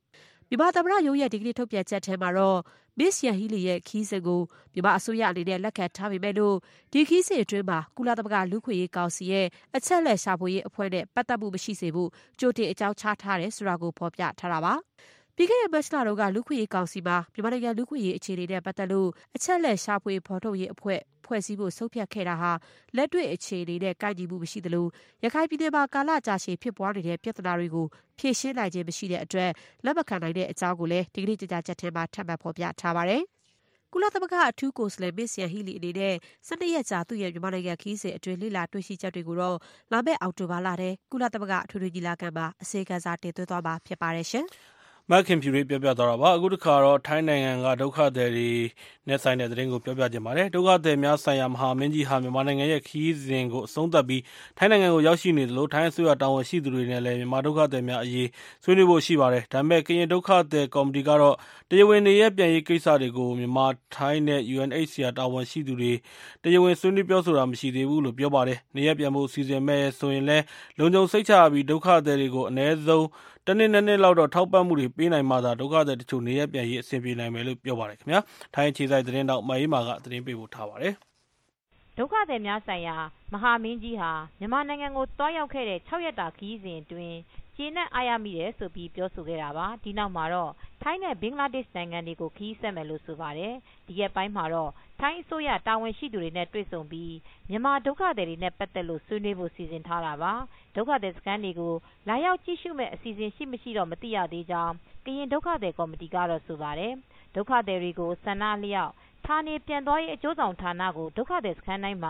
မြန်မာသမ္မတရုံးရဲ့ဒီကနေ့ထုတ်ပြန်ချက်ထဲမှာတော့ Miss Yanghee ရဲ့ခီးစဉ်ကိုမြန်မာအစိုးရအနေနဲ့လက်ခံထားပေမဲ့လို့ဒီခီးစဉ်အတွင်းမှာကုလသမဂ္ဂလူ့ခွင့်ရေးကောင်စီရဲ့အချက်လက်ရှာဖွေရေးအဖွဲ့နဲ့ပတ်သက်မှုမရှိစေဖို့ကြိုတင်အကြောင်းချထားတယ်ဆိုတာကိုဖော်ပြထားတာပါ။ပြီးခဲ့တဲ့မတ်လတုန်းကလူ့ခွင့်ရေးကောင်စီမှာမြန်မာနိုင်ငံလူ့ခွင့်ရေးအခြေအနေနဲ့ပတ်သက်လို့အချက်လက်ရှာဖွေဖော်ထုတ်ရေးအဖွဲ့ဖွဲ့စည်းဖို့ဆုံးဖြတ်ခဲ့တာဟာလက်တွေ့အခြေအနေနဲ့ကိုက်ညီမှုမရှိသလိုရခိုင်ပြည်နယ်မှာကာလကြာရှည်ဖြစ်ပွားနေတဲ့ပြဿနာတွေကိုဖြေရှင်းနိုင်ခြင်းမရှိတဲ့အတွက်လက်မခံနိုင်တဲ့အကြောင်းကိုလည်းဒီကနေ့ကြေညာချက်ထဲမှာထပ်မံဖော်ပြထားပါတယ်။ကုလသမဂ္ဂအထူးကိုယ်စားလှယ်မစ္စယန်ဟီလီအနေနဲ့12ရက်ကြာသူ့ရဲ့မြန်မာနိုင်ငံခီးစဉ်အတွင်းလေ့လာတွေ့ရှိချက်တွေကိုတော့လာမယ့်အောက်တိုဘာလထဲကုလသမဂ္ဂအထွေထွေညီလာခံမှာအစီအကံစာတင်သွင်းသွားမှာဖြစ်ပါတယ်ရှင်။မက်ခင်ဖြူရေးပြောပြသွားတာပါအခုတစ်ခါတော့ထိုင်းနိုင်ငံကဒုက္ခသည်တွေနဲ့ဆိုင်တဲ့သတင်းကိုပြောပြခြင်းပါတယ်ဒုက္ခသည်များဆိုင်ရာမဟာမင်းကြီးဟာမြန်မာနိုင်ငံရဲ့ခီးစဉ်ကိုအဆုံးသတ်ပြီးထိုင်းနိုင်ငံကိုရောက်ရှိနေသလိုထိုင်းအစိုးရတာဝန်ရှိသူတွေနဲ့လည်းမြန်မာဒုက္ခသည်များအရေးဆွေးနွေးဖို့ရှိပါတယ်ဒါပေမဲ့ကရင်ဒုက္ခသည်ကော်မတီကတော့တရားဝင်နေရပြန်ရေးကိစ္စတွေကိုမြန်မာထိုင်းနဲ့ UNHCR တာဝန်ရှိသူတွေတရားဝင်ဆွေးနွေးပြောဆိုတာမရှိသေးဘူးလို့ပြောပါတယ်နေရပြန်ဖို့စီစဉ်မဲ့ဆိုရင်လည်းလုံခြုံစိတ်ချပြီးဒုက္ခသည်တွေကိုအ ਨੇ ဆုံးတနည်းနည်းလောက်တော့ထောက်ပံ့မှုတွေပေးနိုင်မှသာဒုက္ခသည်တချို့နေရပြန်ရေးအဆင်ပြေနိုင်မယ်လို့ပြောပါတယ်ခင်ဗျာထိုင်းခြေဆိုင်သတင်းတော့မအေးမာကသတင်းပေးပို့ထားပါတယ်ဒုက္ခသည်များဆိုင်ရာမဟာမင်းကြီးဟာမြန်မာနိုင်ငံကိုတွားရောက်ခဲ့တဲ့6ရက်တာခရီးစဉ်အတွင်းကျေနပ်အားရမိတယ်ဆိုပြီးပြောဆိုခဲ့တာပါဒီနောက်မှာတော့ထိုင်းနဲ့ဘင်္ဂလားဒေ့ရှ်နိုင်ငံတွေကိုခရီးဆက်မယ်လို့ဆိုပါတယ်ဒီရက်ပိုင်းမှာတော့ထိုင်းအစိုးရတာဝန်ရှိသူတွေနဲ့တွေ့ဆုံပြီးမြန်မာဒုက္ခသည်တွေနဲ့ပတ်သက်လို့ဆွေးနွေးဖို့စီစဉ်ထားတာပါဒုက္ခသည်စခန်းတွေကိုလာရောက်ကြည့်ရှုမဲ့အစီအစဉ်ရှိမရှိတော့မသိရသေးကြောင်းကရင်ဒုက္ခသည်ကော်မတီကတော့ဆိုပါတယ်ဒုက္ခသည်တွေကိုဆန္ဒလျောက်ဌာနေပြန်သွားရေးအကျိုးဆောင်ဌာနကိုဒုက္ခသည်စခန်းတိုင်းမှာ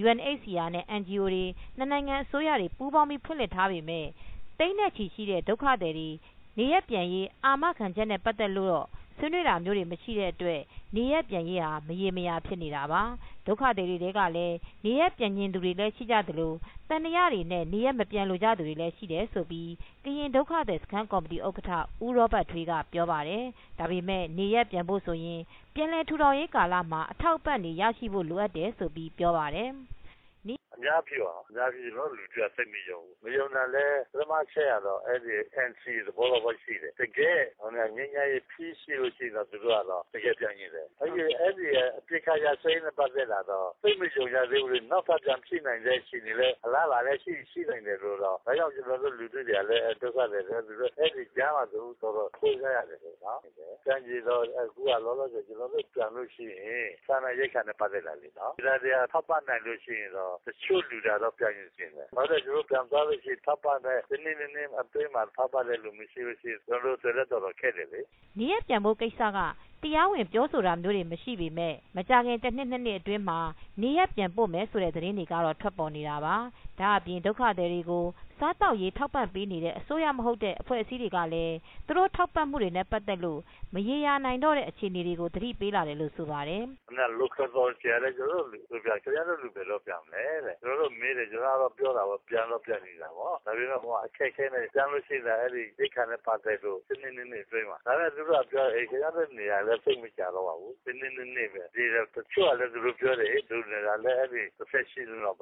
UNHCR နဲ့ NGO တွေနှစ်နိုင်ငံအစိုးရတွေပူးပေါင်းပြီးဖွင့်လှစ်ထားပေမဲ့သိန်းနဲ့ချီရှိတဲ့ဒုက္ခသည်တွေနေရပြန်ရေးအာမခံချက်နဲ့ပတ်သက်လို့တော့ဆွေးနွေးတာမျိုးတွေမရှိတဲ့အတွက်နေရပြန်ရေးဟာမရေမရာဖြစ်နေတာပါဒုက္ခသည်တွေကလည်းနေရပြန်ရင်သူတွေလည်းရှိကြသလိုတန်တရားတွေနဲ့နေရမပြန်လို့ကြသူတွေလည်းရှိတယ်ဆိုပြီးကရင်ဒုက္ခသည်စခန်းကော်မတီဥက္ကဋ္ဌဦးရောဘတ်ထွေးကပြောပါတယ်ဒါပေမဲ့နေရပြန်ဖို့ဆိုရင်ပြန်လည်ထူထောင်ရေးကာလမှာအထောက်ပံ့တွေရရှိဖို့လိုအပ်တယ်ဆိုပြီးပြောပါတယ်အများပြည့်ပါအများပြည့်တော့လူတွေစိတ်မယုံဘူးမယုံတာလဲပထမချက်ရတော့အဲ့ဒီ NC သဘောတော်ရှိတယ်တကယ်ဟိုငငယ်ရေးဖြည့်ရှိလို့ရှိတော့သူတို့ကတော့တကယ်ပြန်နေတယ်အဲ့ဒီအပြစ်ခါရစိတ်နဲ့ပတ်သက်လာတော့စိတ်မယုံရသေးဘူးနောက်ထပ်ပြန်ဖြည့်နိုင်တဲ့ရှင်တွေလည်းအလားလာလည်းရှိနိုင်တယ်လို့တော့ဒါကြောင့်ကျွန်တော်တို့လူတွေလည်းဒုက္ခတွေလည်းသူတို့အဲ့ဒီကြားမှာသူတော်တော်ခွေးရရတယ်နော်ပြန်ကြည့်တော့အခုကလောလောဆယ်ကျွန်တော်တို့ပြန်လို့ရှိရင်စာနာရိတ်ခါနဲ့ပတ်သက်လာလေနော်ဒါတွေကထောက်ပံ့နိုင်လို့ရှိရင်တော့ချို့လူတော့ပြန်နေတယ်။ဘာလို့ကျွန်တော်ပြန်သွားလို့ရှိထပ်ပါတဲ့ဒီနေ့အတွေ့မှာထပ်ပါတဲ့လူမရှိကျွန်တော်တို့တော်ခက်တယ်လေ။နေရပြန်ဖို့ကိစ္စကတရားဝင်ပြောဆိုတာမျိုးတွေမရှိပေမဲ့မကြခင်တစ်နှစ်နှစ်အတွင်းမှာနေရပြန်ပို့မယ်ဆိုတဲ့သတင်းတွေကတော့ထွက်ပေါ်နေတာပါ။ဒါအပြင်ဒုက္ခသည်တွေကိုစားတောက်ရေးထောက်ပံ့ပေးနေတဲ့အစိုးရမဟုတ်တဲ့အဖွဲ့အစည်းတွေကလည်းသူတို့ထောက်ပံ့မှုတွေနဲ့ပတ်သက်လို့မရေရာနိုင်တော့တဲ့အခြေအနေတွေကိုသတိပေးလာတယ်လို့ဆိုပါတယ်။အဲ့ဒါ local volunteer လည်းကျွန်တော်တို့ပြန်ကြရတဲ့လူတွေတော့ပြန်လဲတဲ့။ကျွန်တော်တို့မေးတယ်ကျွန်တော်တော့ပြောတာပေါ့ပြန်နေတာပေါ့။ဒါပေမဲ့ဟိုအခက်ခဲနေပြန်လို့ရှိတာအဲ့ဒီဒီခါနဲ့ပတ်သက်လို့ဒီနေ့အတွင်းမှာဒါနဲ့သူတို့ကပြောကြရတဲ့နေရာလည်းစိတ်မကြတော့ပါဘူး။ဒီနေ့ပဲဒီတော့တချို့လည်းသူတို့ပြောတယ်သူတွေကလည်းအဲ့ဒီ professional တော့ပဲ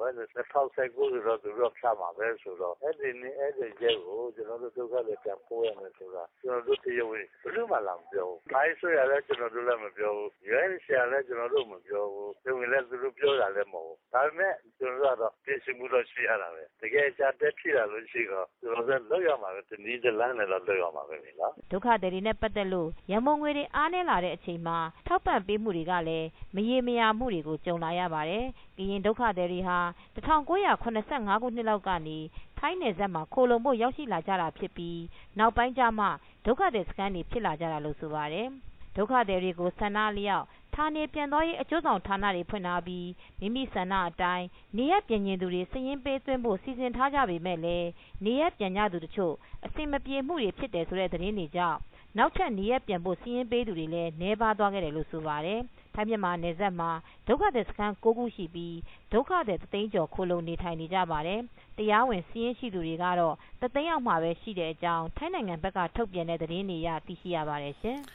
2019တော့သူတို့ဖြတ်မှာပဲဆိုတော့အဲ့ဒီရဲကိုကျွန်တော်တို့ဒုက္ခတွေပြန်ပို့ရမယ်ဆိုတာကျွန်တော်တို့တရားဝင်ဘယ်လိုမှလာမပြောဘူး။ဒါဆိုရလည်းကျွန်တော်တို့လည်းမပြောဘူး။ရဲဆရာလည်းကျွန်တော်တို့မပြောဘူး။သူလည်းသူတို့ပြောတာလည်းမဟုတ်ဘူး။ဒါပေမဲ့ကျွန်တော်တို့ကတော့ပြင်ဆင်မှုတော့ရှိရတာပဲ။တကယ်ကြတဲ့ဖြစ်လာလို့ရှိတော့ကျွန်တော်တို့လောက်ရမှာပဲဒီနည်းလမ်းနဲ့တော့လောက်ရမှာပဲနော်။ဒုက္ခတွေနဲ့ပတ်သက်လို့ရမုံငွေတွေအားနည်းလာတဲ့အချိန်မှာထောက်ပံ့ပေးမှုတွေကလည်းမရေမရာမှုတွေကိုကြုံလာရပါတယ်။ကရင်ဒုက္ခတွေဟာ1985ခုနှစ်လောက်ကနေထိုင်းနယ်စပ်မှာခိုလုံဖို့ရောက်ရှိလာကြတာဖြစ်ပြီးနောက်ပိုင်းကျမှဒုက္ခသည်စခန်းတွေဖြစ်လာကြတာလို့ဆိုပါတယ်။ဒုက္ခသည်တွေကိုဆန္ဒလျောက်ဌာနေပြန်သွားရေးအကျိုးဆောင်ဌာနတွေဖွင့်ထားပြီးမိမိဆန္ဒအတိုင်းနေရပြန်ရင်သူတွေစည်ရင်းပေးသွင်းဖို့စီစဉ်ထားကြပေမဲ့လည်းနေရပြန်ကြသူတချို့အဆင်မပြေမှုတွေဖြစ်တယ်ဆိုတဲ့သတင်းတွေကြောင့်နောက်ထပ်နေရပြန်ဖို့စီရင်ပေးသူတွေလည်းနှဲပါသွားခဲ့တယ်လို့ဆိုပါတယ်။ထိုင်းမြန်မာနယ်စပ်မှာဒုက္ခသည်စခန်း9ခုရှိပြီးဒုက္ခသည်3သိန်းကျော်ခိုလုံနေထိုင်နေကြပါတယ်။တရားဝင်စီရင်ရှိသူတွေကတော့3သိန်းအောက်မှာပဲရှိတဲ့အကြောင်းထိုင်းနိုင်ငံဘက်ကထုတ်ပြန်တဲ့သတင်းတွေအရသိရှိရပါတယ်ရှင်။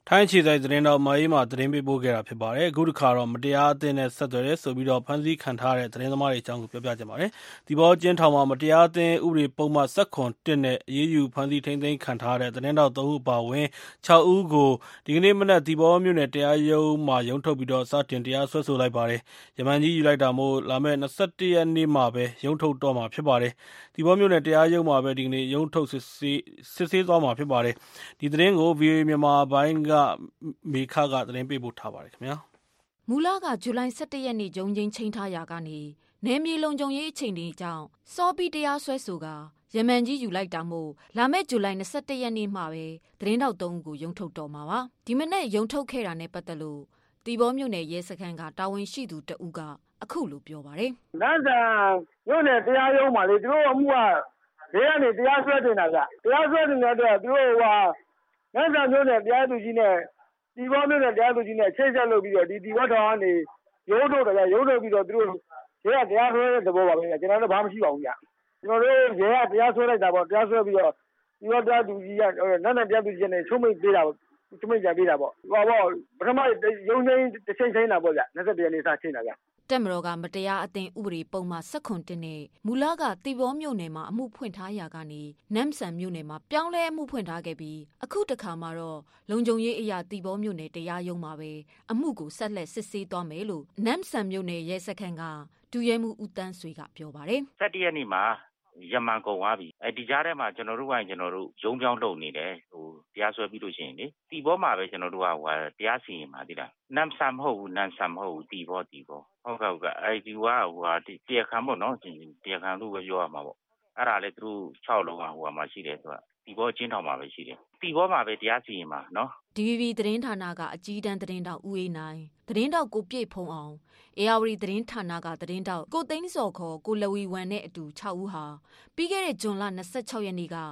ထိုင်းခြေဆိုင်သတင်းတော်မာရေးမှာသတင်းပေးပို့ခဲ့တာဖြစ်ပါတယ်အခုတစ်ခါတော့မတရားအသင်းနဲ့ဆက်သွယ်တဲ့ဆိုပြီးတော့ဖမ်းဆီးခံထားတဲ့သတင်းသမားတွေအကြောင်းကိုပြောပြချင်ပါတယ်ဒီဘောကျင်းထောင်မှာမတရားအသင်းဥပဒေပုံမှန်7နဲ့အရေးယူဖမ်းဆီးထိန်းသိမ်းခံထားတဲ့သတင်းတော်3ဦးပါဝင်6ဦးကိုဒီကနေ့မနက်ဒီဘောမြို့နယ်တရားရုံးမှာရုံးထုတ်ပြီးတော့စတင်တရားစွဲဆိုလိုက်ပါတယ်ရမန်ကြီးယူလိုက်တာမို့လာမယ့်21ရက်နေ့မှာပဲရုံးထုတ်တော့မှာဖြစ်ပါတယ်ဒီဘောမြို့နယ်တရားရုံးမှာပဲဒီကနေ့ရုံးထုတ်စစ်ဆေးသွားမှာဖြစ်ပါတယ်ဒီသတင်းကို VOA မြန်မာပိုင်းကမေခကသတင်းပေးပို့ထားပါတယ်ခင်ဗျာမူလကဇူလိုင်17ရက်နေ့ဂျုံချင်းချိန်ထားရာကနေနယ်မြေလုံခြုံရေးအချိန်တွေကြောင့်စောပြီးတရားစွဲဆိုကရမန်ကြီးယူလိုက်တာမို့လာမယ့်ဇူလိုင်21ရက်နေ့မှာပဲသတင်းတောက်3ဦးကိုရုံးထုတ်တော့မှာပါဒီမနေ့ရုံးထုတ်ခဲ့တာနဲ့ပတ်သက်လို့တီဘောမြို့နယ်ရဲစခန်းကတာဝန်ရှိသူတဦးကအခုလိုပြောပါတယ်နန်းဆန်မြို့နယ်တရားရုံးမှာလေသူတို့အမှုကဒေးကနေတရားစွဲတင်တာကတရားစွဲတင်တဲ့အတွက်သူတို့နန်းဆန်မြို့နယ်တရားသူကြီးနဲ့တီဘောမြို့နယ်တရားသူကြီးနဲ့ချိတ်ဆက်လုပ်ပြီးတော့ဒီတီဘောထောင်ကနေရုံးထုတ်တယ်ရုံးထုတ်ပြီးတော့သူတို့ရဲကတရားစွဲတဲ့သဘောပါပဲကျွန်တော်တို့ဘာမှမရှိပါဘူးကျွန်တော်တို့ရဲကတရားစွဲလိုက်တာပေါ့တရားစွဲပြီးတော့တီဘောတရားသူကြီးကနန်းဆန်တရားသူကြီးနဲ့ချုံးမိတ်ပေးတာပေါ့ချုံးမိတ်ကြပေးတာပေါ့ပထမရုံးချင်းတစ်ချိန်ချင်းတာပေါ့21ရက်နေ့စချိန်တာတက်မတော်ကမတရားအသင်းဥပဒေပုံမှန်7နဲ့မူလကတီဘောမြို့နယ်မှာအမှုဖွင့်ထားရာကနေနမ်ဆန်မြို့နယ်မှာပြောင်းလဲအမှုဖွင့်ထားခဲ့ပြီးအခုတခါမှာတော့လုံခြုံရေးအရာတီဘောမြို့နယ်တရားရုံးမှာပဲအမှုကိုဆက်လက်စစ်ဆေးသွားမယ်လို့နမ်ဆန်မြို့နယ်ရဲစခန်းကဒုရဲမှူးဦးတန်းဆွေကပြောပါတယ် 17ရက်နေ့မှာရမန်ကုန်သွားပြီဒီကြားထဲမှာကျွန်တော်တို့ရုံးပြောင်းလုပ်နေတယ်တရားစွဲပြီးလို့ရှိရင်လေတီဘောမှာပဲကျွန်တော်တို့ကတရားစီရင်မှာဒီလားနမ်ဆန်မဟုတ်ဘူးနမ်ဆန်မဟုတ်ဘူးတီဘောဟုတ်ကဲ့ဒီကတရားခံပေါ့နော်တရားခံလို့ပဲပြောရမှာပေါ့အဲ့ဒါလေသူတို့6လုံးကမှာရှိတယ်ဆိုတာတီဘောကျင်းထောင်မှာပဲရှိတယ်တီဘောမှာပဲတရားစီရင်မှာနော် DVB သတင်းဌာနကအကြီးတန်းသတင်းတောက်ဦးအေးနိုင်သတင်းတောက်ကိုပြည့်ဖုံအောင်အေယာဝတီသတင်းဌာနကသတင်းတောက်ကိုသိန်းစော်ခေါ်ကိုလဝီဝမ်နဲ့အတူ6ဦးဟာပြီးခဲ့တဲ့ဇွန်လ26ရက်နေ့က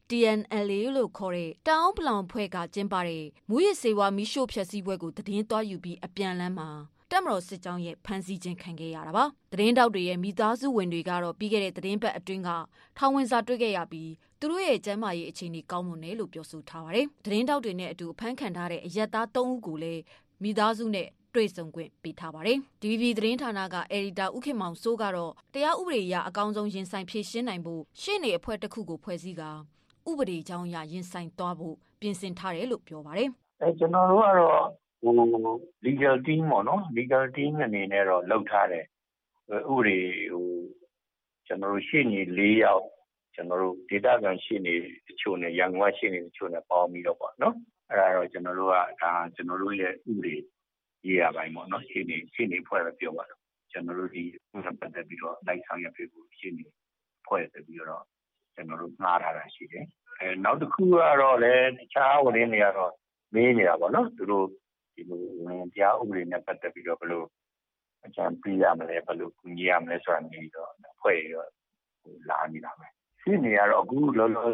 TNLA လို့ခေါ်တဲ့တောင်ပလောင်ဖွဲ့ကကျင်းပတဲ့မူရစ်စေဝါမီရှို့ဖျက်ဆီးပွဲကိုသတင်းသွားယူပြီးအပြန်လန်းမှာတက်မတော်စစ်ကြောင်းရဲ့ဖမ်းဆီးခြင်းခံခဲ့ရတာပါသတင်းတောက်တွေရဲ့မိသားစုဝင်တွေကတော့ပြီးခဲ့တဲ့သတင်းပတ်အတွင်းကထောင်ဝင်စာတွေ့ခဲ့ရပြီးသူတို့ရဲ့ကျန်းမာရေးအခြေအနေကောင်းမွန်တယ်လို့ပြောဆိုထားပါတယ်သတင်းတောက်တွေနဲ့အတူဖမ်းခံထားတဲ့အရက်သား3ဦးကိုလည်းမိသားစုနဲ့တွေ့ဆုံခွင့်ပေးထားပါတယ် DVB သတင်းဌာနကအယ်ဒီတာဦးခင်မောင်စိုးကတော့တရားဥပဒေအရအကောင်းဆုံးရင်ဆိုင်ဖြည့်ရှင်းနိုင်ဖို့ရှေ့နေအဖွဲ့တစ်ခုကိုဖွဲ့စည်းကာဥပဒေကြောင်းအရရင်ဆိုင်သွားဖို့ပြင်ဆင်ထားတယ်လို့ပြောပါတယ်ကျွန်တော်တို့ကတော့legal team ပေါ့နော် legal team အနေနဲ့တော့လုပ်ထားတယ်ဥပဒေကျွန်တော်တို့ရှေ့နေ4ယောက်ကျွန်တော်တို့ဒေတာခံရှေ့နေတချို့နဲ့ရန်ကုန်ရှေ့နေတချို့နဲ့ပေါင်းပြီးတော့ပေါ့နော်အဲ့ဒါတော့ကျွန်တော်တို့ကကျွန်တော်တို့ရဲ့ဥပဒေရေးရပိုင်းပေါ့နော်ရှေ့နေဖွဲ့ပဲပြောပါတော့ကျွန်တော်တို့ဒီပတ်သက်ပြီးတော့လိုက်ဆောင်ရဖြစ်ဖို့ရှေ့နေဖွဲ့ပြီးတော့ကျွန်တော်တို့ငှားထားတာရှိတယ်နောက်တစ်ခုကတော့လည်းတခြားဝင်နေရတော့မေးနေတာပေါ့နော်သူတို့ဒီလိုတရားဥပဒေနဲ့ပတ်သက်ပြီးတော့ဘယ်လိုအကြံပေးရမလဲဘယ်လိုကူညီရမလဲဆိုတာမျိုးတော့ဖွဲ့ရလာနေတာပဲရှင်းနေရတော့အခုလောလော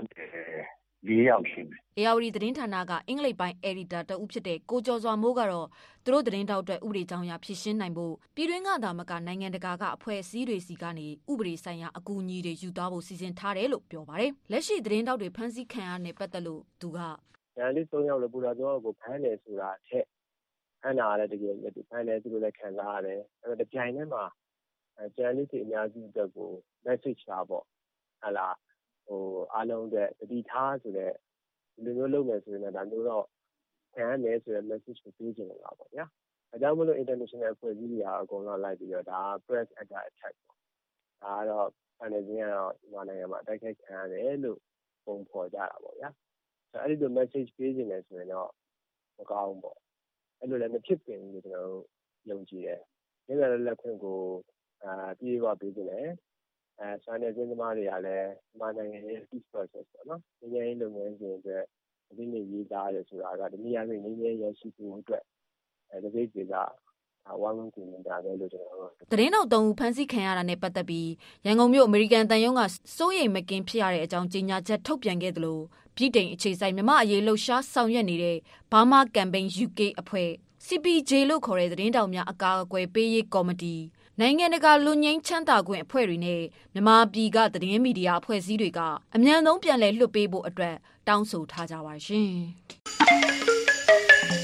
4ယောက်ရှိတယ်အေယာဝတီသတင်းဌာနကအင်္ဂလိပ်ပိုင်းအယ်ဒီတာတဦးဖြစ်တဲ့ကိုကျော်စွာမိုးကတော့သူတို့သတင်းတောက်အတွက်ဥပဒေကြောင်းအရဖြည့်ရှင်းနိုင်ဖို့ပြည်တွင်းကသာမကနိုင်ငံတကာကအဖွဲ့အစည်းတွေစီကနေဥပဒေဆိုင်ရာအကူအညီတွေယူသွားဖို့စီစဉ်ထားတယ်လို့ပြောပါတယ်လက်ရှိသတင်းတောက်တွေဖမ်းဆီးခံရတဲ့ပတ်သက်လို့သူကဂျာနယ်လစ်3ယောက်လည်းပူတာတော့ကိုဖမ်းတယ်ဆိုတာအထက်ဖမ်းတာလည်းတကယ်ဖမ်းတယ်သူတို့လည်းခံစားရတယ်အဲ့တော့ဒီကြိုင်ထဲမှာဂျာနယ်လစ်တွေအများကြီးအတွက်ကို message တာပေါ့ဟာလားအားလုံးအတွက်တတိထားဆိုတဲ့ဒီလိုမျိုးလုပ်မယ်ဆိုရင်ဒါမျိုးတော့ခံရမယ်ဆိုတဲ့ message ကိုပေးချင်တယ်ပါဗျာ။အဲကြောင့်မလို့ international အဖွဲ့အစည်းတွေကအကုန်လုံးလိုက်ပြီးတော့ဒါ press attack ပေါ့။ဒါကတော့အနေနဲ့ကတော့ဒီနိုင်ငံမှာတိုက်ခိုက်ခံရတယ်လို့ပုံဖော်ကြတာပေါ့ဗျာ။အဲ့ဒီလို message ပေးချင်တယ်ဆိုရင်တော့မကောင်းဘူးပေါ့။အဲ့လိုလည်းမဖြစ်ပြင်ဘူးလို့ကျွန်တော်တို့ယုံကြည်တယ်။ဒီလိုလက်ခွင့်ကိုပြေးသွားပေးချင်တယ်။ဆိုင်နယ်ကျင်းသမားတွေကလည်းမြန်မာနိုင်ငံရဲ့ peace process ပေါ့နော်။ငြိမ်းချမ်းရေးလုပ်ငန်းစဉ်အတွက်ဒီနေ့ရေးသားတယ်ဆိုတာကဒီနေရာမှာငြိမ်းချမ်းရေးရရှိဖို့အတွက်ဒီကိစ္စကဝမ်းကူနေတာပဲလို့ကျွန်တော်တို့သတင်းတော်3ဦးဖမ်းဆီးခံရတာနဲ့ပတ်သက်ပြီးရန်ကုန်မြို့အမေရိကန်တန်ယုံကစိုးရိမ်မကင်းဖြစ်ရတဲ့အကြောင်းကြေညာချက်ထုတ်ပြန်ခဲ့သလိုပြည်တိန်အခြေစိုက်မြမအရေးလှုပ်ရှားဆောင်ရွက်နေတဲ့ Burma Campaign UK အဖွဲ့ CPJ လို့ခေါ်တဲ့သတင်းတောင်များအကာအကွယ်ပေးရေးကော်မတီနိုင်ငံတကာလူငင်းချမ်းသာခွင့်အဖွဲ့တွေနဲ့မြန်မာပြည်ကသတင်းမီဒီယာအဖွဲ့အစည်းတွေကအမြန်ဆုံးပြန်လည်လွှတ်ပေးဖို့အတွက်တောင်းဆိုထားကြပါရှင်။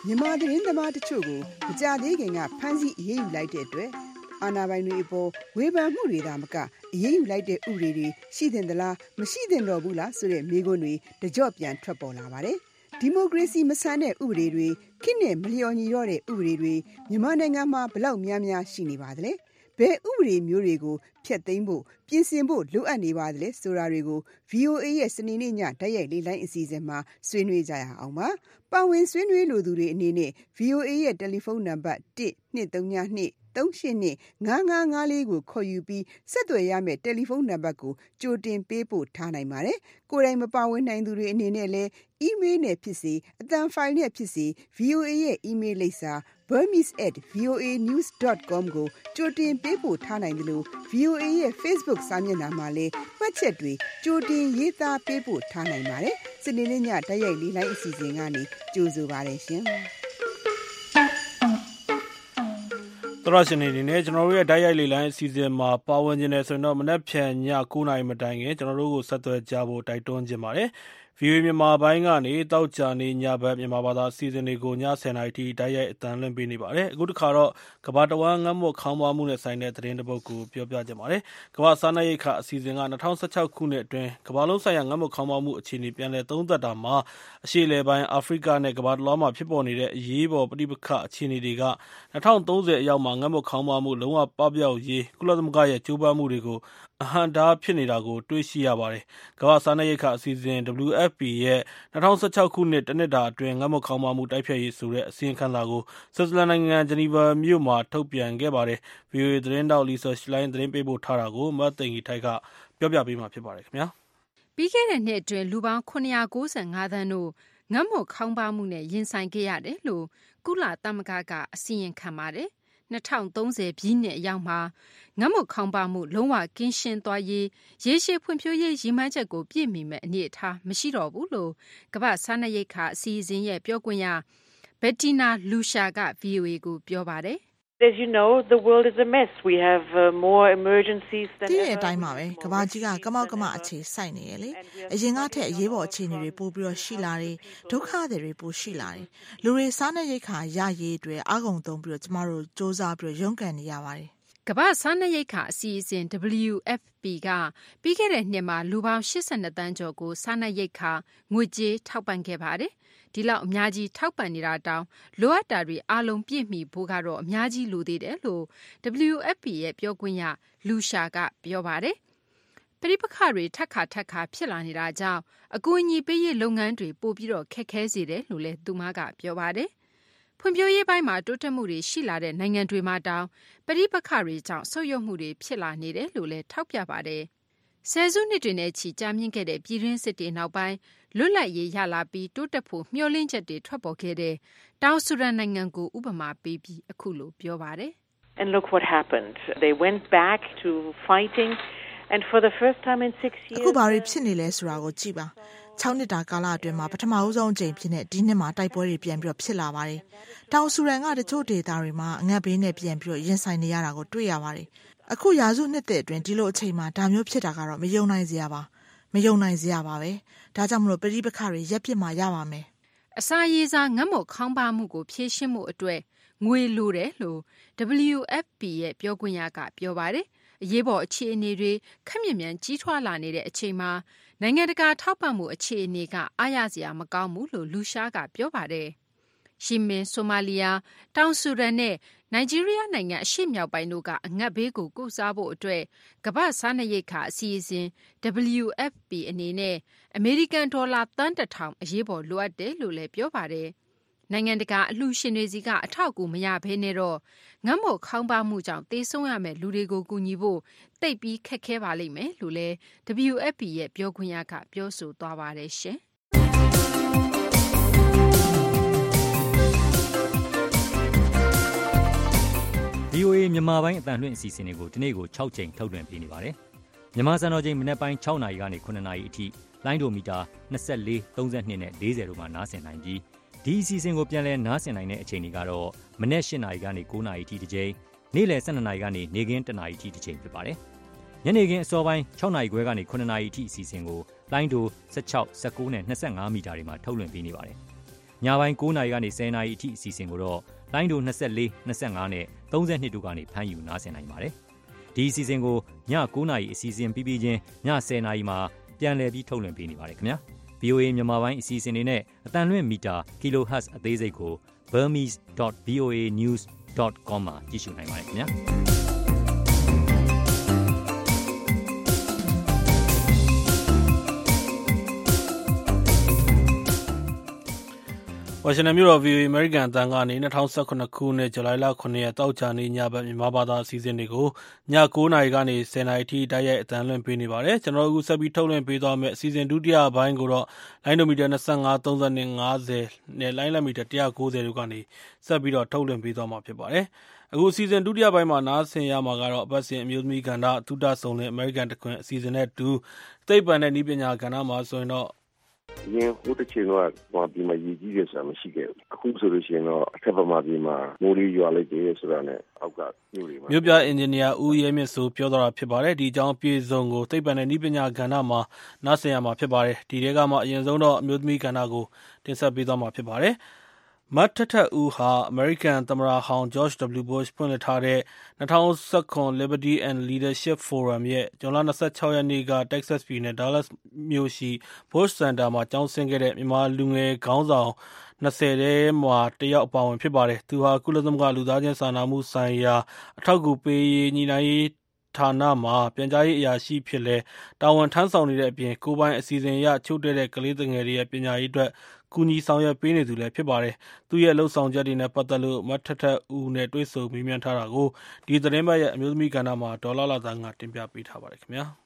မြန်မာသတင်းသမားတချို့ကိုမကြာသေးခင်ကဖမ်းဆီးအရေးယူလိုက်တဲ့အတွက်အာဏာပိုင်တွေအပေါ်ဝေဖန်မှုတွေသာမကအရေးယူလိုက်တဲ့ဥပဒေတွေရှိသင့်သလားမရှိသင့်တော့ဘူးလားဆိုတဲ့မေးခွန်းတွေတကြော့ပြန်ထွက်ပေါ်လာပါတယ်။ဒီမိုကရေစီမဆန်တဲ့ဥပဒေတွေခေတ်နဲ့မလျော်ညီတော့တဲ့ဥပဒေတွေမြန်မာနိုင်ငံမှာဘလောက်များများရှိနေပါသလဲ။ဘယ်ဥပဒေမျိုးတွေကိုဖျက်သိမ်းဖို့ပြင်ဆင်ဖို့လိုအပ်နေပါသလဲဆိုတာတွေကို VOA ရဲ့စနေနေ့ညတိုက်ရိုက်လေးလိုင်းအစီအစဉ်မှာဆွေးနွေးကြရအောင်ပါ။ပါဝင်ဆွေးနွေးလိုသူတွေအနေနဲ့ VOA ရဲ့တယ်လီဖုန်းနံပါတ်1-232-382-5554ကိုခေါ်ယူပြီးဆက်သွယ်ရမယ့်တယ်လီဖုန်းနံပါတ်ကိုကြိုတင်ပေးပို့ထားနိုင်ပါတယ်။ကိုယ်တိုင်မပါဝင်နိုင်သူတွေအနေနဲ့လည်းအီးမေးလ်နဲ့ဖြစ်စေအသံဖိုင်နဲ့ဖြစ်စေ VOA ရဲ့အီးမေးလ်လိပ်စာ burmese@voanews.com ကိုကြိုတင်ပေးပို့ထားနိုင်တယ်လို့ VOA ရဲ့ Facebook စာမျက်နှာမှာလည်းမှတ်ချက်တွေကြိုတင်ရေးသားပေးပို့ထားနိုင်ပါတယ်။စနေနေ့ညတိုက်ရိုက်လေးလိုင်းအစီအစဉ်ကနေကြိုဆိုပါရရှင်။သရရှင်နေနေနဲ့ကျွန်တော်တို့ရဲ့ဓာတ်ရိုက်လေးလိုင်းအစီအစဉ်မှာပါဝင်ခြင်းနဲ့ဆိုရင်တော့မနက်ဖြန်ည9:00 နာရီမတိုင်ခင်ကျွန်တော်တို့ကိုဆက်သွယ်ကြဖို့တိုက်တွန်းခြင်းပါတယ်။ VOA မြန်မာပိုင်းကနေတောက်ကြနေညဘက်မြန်မာဘာသာအစီအစဉ်တွေကိုည10:00 နာရီထိဓာတ်ရိုက်အသံလွှင့်ပေးနေပါတယ်။အခုတစ်ခါတော့ကမ္ဘာတဝန်းငတ်မွတ်ခေါင်းပါမှုနဲ့ဆိုင်တဲ့သတင်းတစ်ပုဒ်ကိုပြောပြကြပါမယ်။ကမ္ဘာစားနပ်ရိက္ခာအစီအစဉ်က2016ခုနှစ်အတွင်းကမ္ဘာလုံးဆိုင်ရာငတ်မွတ်ခေါင်းပါမှုအခြေအနေပြန်လည်သုံးသပ်တာမှာအရှေ့အလယ်ပိုင်းအာဖရိကနဲ့ကမ္ဘာတလွှားမှာဖြစ်ပေါ်နေတဲ့အရေးပေါ်ပဋိပက္ခအခြေအနေတွေက2030အရောက်မှာငတ်မွတ်ခေါင်းပါမှုလုံးဝပပျောက်ရေးကုလသမဂ္ဂရဲ့ကြိုးပမ်းမှုတွေကိုအဟန့်တားဖြစ်နေတာကိုတွေ့ရှိရပါတယ်။ကမ္ဘာစားနပ်ရိက္ခာအစီအစဉ် WFP ရဲ့2016ခုနှစ်တနှစ်တာအတွင်းငတ်မွတ်ခေါင်းပါမှုတိုက်ဖျက်ရေးဆိုတဲ့အစီရင်ခံစာကိုဆွစ်ဇာလန်နိုင်ငံဂျနီဗာမြို့မှာထုတ်ပြန်ခဲ့ပါတယ်။ VOA သတင်းတောက်လီဆာရှလိုင်းသတင်းပေးပို့ထားတာကိုမတ်သိင်ကြီးထိုက်ကပြောပြပေးမှာဖြစ်ပါတယ်ခင်ဗျာ။ပြီးခဲ့တဲ့နှစ်အတွင်းလူပေါင်း995သန်းတို့ငတ်မွတ်ခေါင်းပါမှုနဲ့ရင်ဆိုင်ခဲ့ရတယ်လို့ကုလသမဂ္ဂကအစီရင်ခံပါတယ်။2030ပြည့်နှစ်အရောက်မှာငတ်မွတ်ခေါင်းပါမှုလုံးဝကင်းရှင်းသွားရေးရေရှည်ဖွံ့ဖြိုးရေးရည်မှန်းချက်ကိုပြည့်မီမဲ့အနေအထားမရှိတော့ဘူးလို့ကမ္ဘာစားနပ်ရိက္ခာအစီအစဉ်ရဲ့ပြောခွင့်ရဘက်တီနာလူရှာက VOA ကိုပြောပါတယ် As you know, the world is a mess. We have more emergencies than ever. ဒီအတိုင်းပါပဲကမ္ဘာကြီးကကမောက်ကမအခြေစိုက်နေရလေအရင်ကထက်အရေးပေါ်အခြေအနေတွေပိုပြီးတော့ရှိလာတယ်ဒုက္ခတွေပိုရှိလာတယ်လူတွေစားနပ်ရိက္ခာရရေးအတွက်အားကုန်သုံးပြီးတော့ကျမတို့စ조사ပြီးတော့ရုန်းကန်နေရပါတယ်ကမ္ဘာစားနပ်ရိက္ခာအစီအစဉ် WFP ကပြီးခဲ့တဲ့နှစ်မှာလူပေါင်း82သန်းကျော်ကိုစားနပ်ရိက္ခာငွေကြေးထောက်ပံ့ခဲ့ပါတယ်ဒီလောက်အများကြီးထောက်ပံ့နေတာတောင်လိုအပ်တာတွေအားလုံးပြည့်မီဖို့ကတော့အများကြီးလိုသေးတယ်လို့ WFP ရဲ့ပြောခွင့်ရလူရှာကပြောပါတယ်ပဋိပက္ခတွေထပ်ခါဖြစ်လာနေတာကြောင့်အကူအညီပေးရေးလုပ်ငန်းတွေပိုပြီးတော့ခက်ခဲစေတယ်လို့လည်းသူမကပြောပါတယ်ဖွံ့ဖြိုးရေးပိုင်းမှာတိုးတက်မှုတွေရှိလာတဲ့နိုင်ငံတွေမှာတောင်ပဋိပက္ခတွေကြောင့်ဆုတ်ယုတ်မှုတွေဖြစ်လာနေတယ်လို့လည်းထောက်ပြပါတယ်ဆယ်စုနှစ်တွေနဲ့ချီကြာမြင့်ခဲ့တဲ့ပြည်တွင်းစစ်တွေနောက်ပိုင်းလွတ်လပ်ရေးရလာပြီးတိုးတက်ဖို့မျှော်လင့်ချက်တွေထွက်ပေါ်ခဲ့တဲ့တောင်ဆူဒန်နိုင်ငံကိုဥပမာပေးပြီးအခုလိုပြောပါတယ် And look what happened. They went back to fighting and for the first time in 6 years. အခုဘာတွေဖြစ်နေလဲဆိုတာကိုကြည့်ပါ6နှစ်တာကာလအတွင်းမှာပထမဦးဆုံးအကြိမ်ဖြစ်တဲ့ဒီနှစ်မှာတိုက်ပွဲတွေပြန်ပြီးတော့ဖြစ်လာပါတယ်။တောင်ဆူဒန်ကတချို့ဒေသတွေမှာအငတ်ဘေးနဲ့ပြန်ပြီးတော့ရင်ဆိုင်နေရတာကိုတွေ့ရပါတယ်။အခုရာစုနှစ်သက်အတွင်းဒီလိုအချိန်မှာဒါမျိုးဖြစ်တာကတော့မယုံနိုင်စရာပါ။မယုံနိုင်စရာပါပဲ။ဒါကြောင့်မလို့ပဋိပက္ခတွေရပ်ပစ်မှရပါမယ်။အစာရေစာငတ်မွတ်ခေါင်းပါမှုကိုဖြေရှင်းမှုအတွက်ငွေလိုတယ်လို့ WFP ရဲ့ပြောခွင့်ရကပြောပါတယ်။အရေးပေါ်အခြေအနေတွေခက်မြင့်မြန်ကြီးထွားလာနေတဲ့အချိန်မှာနိုင်ငံတကာထောက်ပံ့မှုအခြေအနေကအားရစရာမကောင်းဘူးလို့လူရှားကပြောပါတယ်။ရှီမင်ဆိုမာလီယာတောင်ဆူဒန်နဲ့နိုင်ဂျီးရီးယားနိုင်ငံအရှေ့မြောက်ပိုင်းတို့ကအငတ်ဘေးကိုကုစားဖို့အတွက်ကမ္ဘာစားနပ်ရိက္ခာအစီအစဉ် WFP အနေနဲ့အမေရိကန်ဒေါ်လာသန်း1000အရေးပေါ်လိုအပ်တယ်လို့လည်းပြောပါတယ်။နိုင်ငံတကာအလှူရှင်တွေစီကအထောက်အကူမရဘဲနဲ့တော့ငတ်မွတ်ခေါင်းပါမှုကြောင့်တေဆုံးရမယ့်လူတွေကိုကူညီဖို့တိတ်ပြီးခက်ခဲပါလိမ့်မယ်လို့လည်း WFP ရဲ့ပြောခွင့်ရကပြောဆိုသွားပါတယ်ရှင်။ VOA မြန်မာပိုင်းအတန်လွှင့်အစီအစဉ်တွေကိုဒီနေ့ကို6ချိန်ထုတ်လွှင့်ပေးနေပါတယ်။မြန်မာစံတော်ချိန်မနက်ပိုင်း6နာရီကနေ9နာရီအထိလိုင်းဒိုမီတာ24 32နဲ့40တို့မှာနားဆင်နိုင်ပြီးဒီအစီအစဉ်ကိုပြန်လည်နားဆင်နိုင်တဲ့အချိန်တွေကတော့မနက်8နာရီကနေ9နာရီထိတစ်ချိန်နေ့လယ်12နာရီကနေနေ့ခင်း1နာရီထိတစ်ချိန်ဖြစ်ပါတယ်။ညနေခင်းအစောပိုင်း6နာရီခွဲကနေ9နာရီထိအစီအစဉ်ကိုလိုင်းဒို16 19နဲ့25မီတာတွေမှာထုတ်လွှင့်ပေးနေပါတယ်။ညပိုင်း9နာရီကနေ10နာရီအထိအစီအစဉ်ကိုတော့လိုင်းဒို24 25နဲ့32တို့ကနေဖမ်းယူနားဆင်နိုင်ပါတယ်ဒီအစီအစဉ်ကိုည9နာရီအစီအစဉ်ပြီးချင်းည10နာရီမှာပြန်လည်ပြီးထုတ်လွှင့်ပေးနေပါတယ်ခင်ဗျာ VOA မြန်မာပိုင်းအစီအစဉ်တွေနဲ့အတန်လွင့်မီတာ kHz အသေးစိတ်ကို burmese.voanews.com မှာကြည့်ရှုနိုင်ပါတယ်ခင်ဗျာဝါရှင်တန်မြို့တော် VOA American အသံကနေ2019ခုနှစ်ဇူလိုင်လ9ရက်တောက်ချာနေ့ညဘက်မြန်မာဘာသာအစီအစဉ်တွေကိုည9နာရီကနေ10နာရီထိတိုက်ရိုက်အသံလွှင့်ပေးနေပါတယ်ကျွန်တော်တို့အခုဆက်ပြီးထုတ်လွှင့်ပေးသွားမယ့်အစီအစဉ်ဒုတိယပိုင်းကိုတော့လိုင်းဒိုမီတာ25 30နဲ့50နဲ့လိုင်းလက်မီတာ190တို့ကနေဆက်ပြီးတော့ထုတ်လွှင့်ပေးသွားမှာဖြစ်ပါတယ်အခုအစီအစဉ်ဒုတိယပိုင်းမှာနားဆင်ရမှာကတော့အပတ်စဉ်အမျိုးသမီးကဏ္ဍသုတဆုံလင် American တခွင်အစီအစဉ်နဲ့တူသိပ္ပံနဲ့နည်းပညာကဏ္ဍမှာဆိုရင်တော့ရင်ဟိုတစ်ချိန်တော့ဘာပြီးမှရည်ကြီးရဆိုတာမရှိခဲ့ဘူးအခုဆိုလို့ရှိရင်တော့အထက်ပမာပြီးမှမိုးလေးရွာလိုက်တယ်ဆိုတာနဲ့အောက်ကမြို့တွေမှာမြို့ပြအင်ဂျင်နီယာဦးရဲမြင့်စိုးပြောသွားတာဖြစ်ပါတယ်ဒီအကြောင်းပြေဆုံးကိုသိပ္ပံနဲ့နည်းပညာကဏ္ဍမှာနားဆင်ရမှာဖြစ်ပါတယ်ဒီထဲကမှအရင်ဆုံးတော့အမျိုးသမီးကဏ္ဍကိုတင်ဆက်ပေးသွားမှာဖြစ်ပါတယ်မတ်ထထဦးဟာ American သမ္မတဟောင်း George W. Bush ဖွင့်လှစ်ထားတဲ့2019 Liberty and Leadership Forum ရဲ့ဇွန်လ26ရက်နေ့က Texas ပြည်နယ် Dallas မြို့ရှိ Bush Center မှာကျောင်းဆင်းခဲ့တဲ့မြန်မာလူငယ်ခေါင်းဆောင်20ထဲမှာတယောက်အပါဝင်ဖြစ်ပါတယ်။သူဟာကုလသမဂ္ဂလူသားချင်းစာနာမှုဆိုင်ရာအထောက်အကူပေးရေးညီနိုင်ရေးဌာနမှာပြန်ကြားရေးအရာရှိဖြစ်လဲတာဝန်ထမ်းဆောင်နေတဲ့အပြင်ကိုယ်ပိုင်အစီအစဉ်အရချို့တဲ့ကလေးငယ်တွေရဲ့ပညာရေးအတွက်ကူညီဆောင်ရွက်ပေးနေသူလည်းဖြစ်ပါတယ်။သူရဲ့လှုပ်ဆောင်ချက်တွေနဲ့ပတ်သက်လို့မတ်ထထဦးနဲ့တွေ့ဆုံမေးမြန်းထားတာကိုဒီသတင်းပတ်ရဲ့အမျိုးသမီးကဏ္ဍမှာဒေါ်လာသန်းကတင်ပြပေးထားပါတယ်ခင်ဗျာ။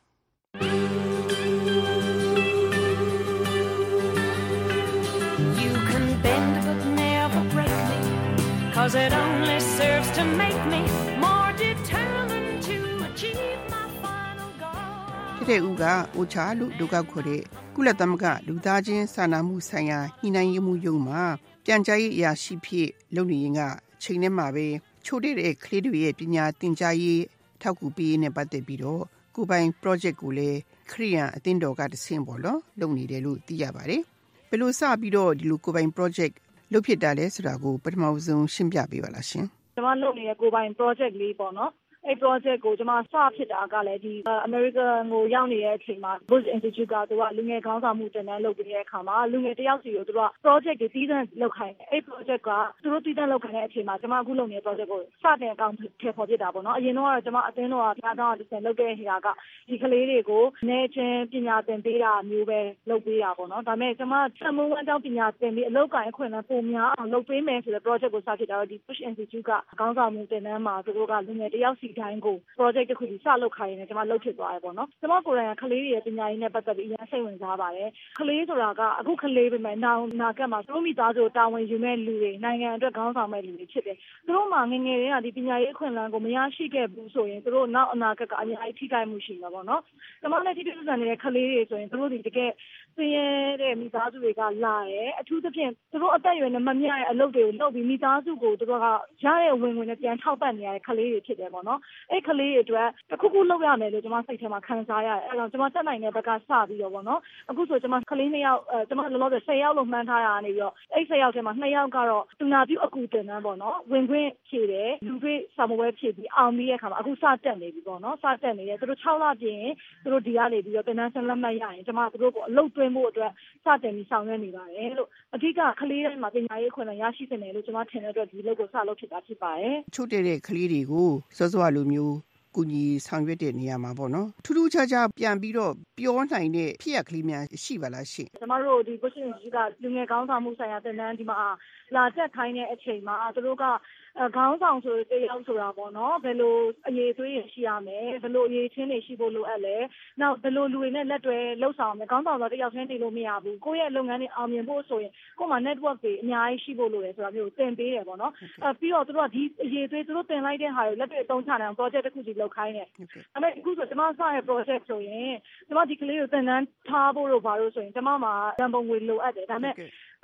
You can bend but never break me, 'cause it only serves to make me more determined to achieve my final goal. တဲ့ဦးကအိုချာလို့ဒုက္ခခေါ်တဲ့ကုလသမဂ္ဂလူသားချင်းစာနာမှုဆိုင်ရာညှိနှိုင်းရေးမှုရုံးမှာပြန်ကြားရေးအရာရှိဖြစ်လုပ်နေရင်ကချိန်ထဲမှာပဲချို့တဲ့ကလေးတွေရဲ့ပညာသင်ကြားရေးထောက်ကူပေးရေးနဲ့ပတ်သက်ပြီးတော့ကိုယ်ပိုင် project ကိုလည်းခရိယန်အသင်းတော်ကတဆင့်ပေါ့နော်လုပ်နေတယ်လို့သိရပါတယ်ဘယ်လိုစပြီးတော့ဒီလိုကိုယ်ပိုင် project လုပ်ဖြစ်တာလဲဆိုတာကိုပထမဆုံးရှင်းပြပေးပါလားရှင်ကျွန်မလုပ်နေတဲ့ကိုယ်ပိုင် project လေးပေါ့နော်အဲ့ project ကိုကျွန်မစဖြစ်တာကလည်းဒီ American ကိုရောက်နေတဲ့အချိန်မှာ Bush Institute ကသူကလူငယ်ခေါင်းဆောင်မှုတင်တန်းလုပ်တဲ့အခါမှာလူငယ်တယောက်စီကိုသူက project တွေတည်တံ့လုပ်ခိုင်းတယ်အဲ့ project ကသူတို့တည်တံ့လုပ်ခိုင်းတဲ့အချိန်မှာကျွန်မအခုလုပ်နေတဲ့ project ကိုစတင်အကောင့်ထည့်ဖော်ဖြစ်တာပေါ့နော်အရင်တော့ကျွန်မအသင်းတော်ကပြတောင်းအောင်လုပ်တဲ့နေရာကဒီကလေးတွေကိုနေချင်းပညာသင်ပေးတာမျိုးပဲလုပ်ပေးတာပေါ့နော်ဒါပေမဲ့ကျွန်မစမုံဝမ်းကြောင်းပညာသင်ပြီးအလုပ်ကိုင်အခွင့်အလမ်းပုံများအောင်လုပ်ပေးမယ်ဆိုတဲ့ project ကိုစဖြစ်တာတော့ဒီ Bush Institute ကခေါင်းဆောင်မှုတင်တန်းမှာသူတို့ကလူငယ်တယောက်စီတိုင်းကို project တစ်ခုစီစလုပ်ခိုင်းနေတယ်ကျွန်မလုပ်ဖြစ်သွားတယ်ပေါ့နော်ကျွန်မကိုယ်တိုင်ကကလေးတွေရဲ့ပညာရေးနဲ့ပတ်သက်ပြီးအရင်စိတ်ဝင်စားပါတယ်ကလေးဆိုတာကအခုကလေးပဲမယ်နာကတ်မှာသူတို့မိသားစုတာဝန်ယူမဲ့လူတွေနိုင်ငံအတွက်ခေါင်းဆောင်မဲ့လူတွေဖြစ်တယ်သူတို့မှငငယ်တွေကဒီပညာရေးအခွင့်အလမ်းကိုမရရှိခဲ့ဘူးဆိုရင်သူတို့နောက်အနာဂတ်ကအများကြီးထိခိုက်မှုရှိမှာပေါ့နော်ကျွန်မလည်းဒီပြဿနာနေတဲ့ကလေးတွေဆိုရင်သူတို့ဒီတကယ်ဆင်းရဲတဲ့မိသားစုတွေကလာတယ်အထူးသဖြင့်သူတို့အသက်အရွယ်နဲ့မမျှတဲ့အလုပ်တွေကိုလုပ်ပြီးမိသားစုကိုသူတို့ကရတဲ့ဝင်ငွေနဲ့ပြန်ထောက်ပံ့နေရတဲ့ကလေးတွေဖြစ်တယ်ပေါ့နော်အဲ့ကလေးတွေအတွက်တစ်ခုခုလုပ်ရမယ်လို့ကျွန်မစိတ်ထဲမှာခံစားရတယ်အဲ့တော့ကျွန်မတက်နိုင်တဲ့ဘက်ကစပြီးတော့ပေါ့နော်အခုဆိုကျွန်မကလေး2ယောက်ကျွန်မလောလောဆယ်10ယောက်လို့မှန်းထားရတာနေပြီးတော့အဲ့10ယောက်ထဲမှာ2ယောက်ကတော့တူနာပြုအကူတင်တန်းပေါ့နော်ဝင်ခွင့်ဖြည့်တယ်လူတွေစာမပွဲဖြည့်ပြီးအောင်ပြီးတဲ့အခါမှာအခုစတက်နေပြီပေါ့နော်စတက်နေတယ်သူတို့6လပြင်သူတို့ဒီကနေပြီးတော့တင်တန်းဆက်လက်မှတ်ရရင်ကျွန်မသူတို့ကိုအလုပ်သွင်းဖို့အတွက်စတင်ပြီးဆောင်ရွက်နေပါတယ်လို့အဓိကကလေးတိုင်းမှာပညာရေးခွင့်လန်းရရှိနေတယ်လို့ကျွန်မထင်တဲ့အတွက်ဒီလုပ်ကိုစလုပ်ဖြစ်တာဖြစ်ပါတယ်ချို့တဲ့ကလေးတွေကိုစောစောလိုမျိုးကူညီဆောင်ရွက်တဲ့နေရာမှာပေါ့နော်ထူးထူးခြားခြားပြန်ပြီးတော့ပြောနိုင်တဲ့ဖြစ်ရကလေးများရှိပါလားရှင်ကျွန်တော်တို့ဒီ Bush Institute ကလူငယ်ခေါင်းဆောင်မှုဆိုင်ရာသင်တန်းဒီမှာလာတက်ခိုင်းတဲ့အချိန်မှာသူတို့ကခေါင်းဆောင်ဆိုတဲ့ရောက်ဆိုတာပေါ့နော်ဘယ်လိုအရေးသွေးရရှိရမယ်ဘယ်လိုအရေးချင်းတွေရှိဖို့လိုအပ်လဲနောက်ဘယ်လိုလူတွေနဲ့လက်တွဲလှုပ်ဆောင်မယ်ခေါင်းဆောင်ဆိုတဲ့ရောက်ချင်းနေလို့မရဘူးကိုယ့်ရဲ့လုပ်ငန်းတွေအောင်မြင်ဖို့ဆိုရင်ကိုယ့်မှာ network တွေအများကြီးရှိဖို့လိုတယ်ဆိုတာမျိုးသင်ပေးတယ်ပေါ့နော်ပြီးတော့သူတို့ကဒီအရေးသွေးသူတို့သင်လိုက်တဲ့ဟာတွေလက်တွေ့အသုံးချနိုင်အောင် project တစ်ခုစီလုပ်ခိုင်းတယ်ဒါပေမဲ့အခုဆိုကျွန်မစတဲ့ project ဆိုရင်ကျွန်မဒီကလေးကိုသင်တန်းထားဖို့လို့ဘာလို့ဆိုရင်ကျွန်မမှာရန်ပုံငွေလိုအပ်တယ်ဒါပေမဲ့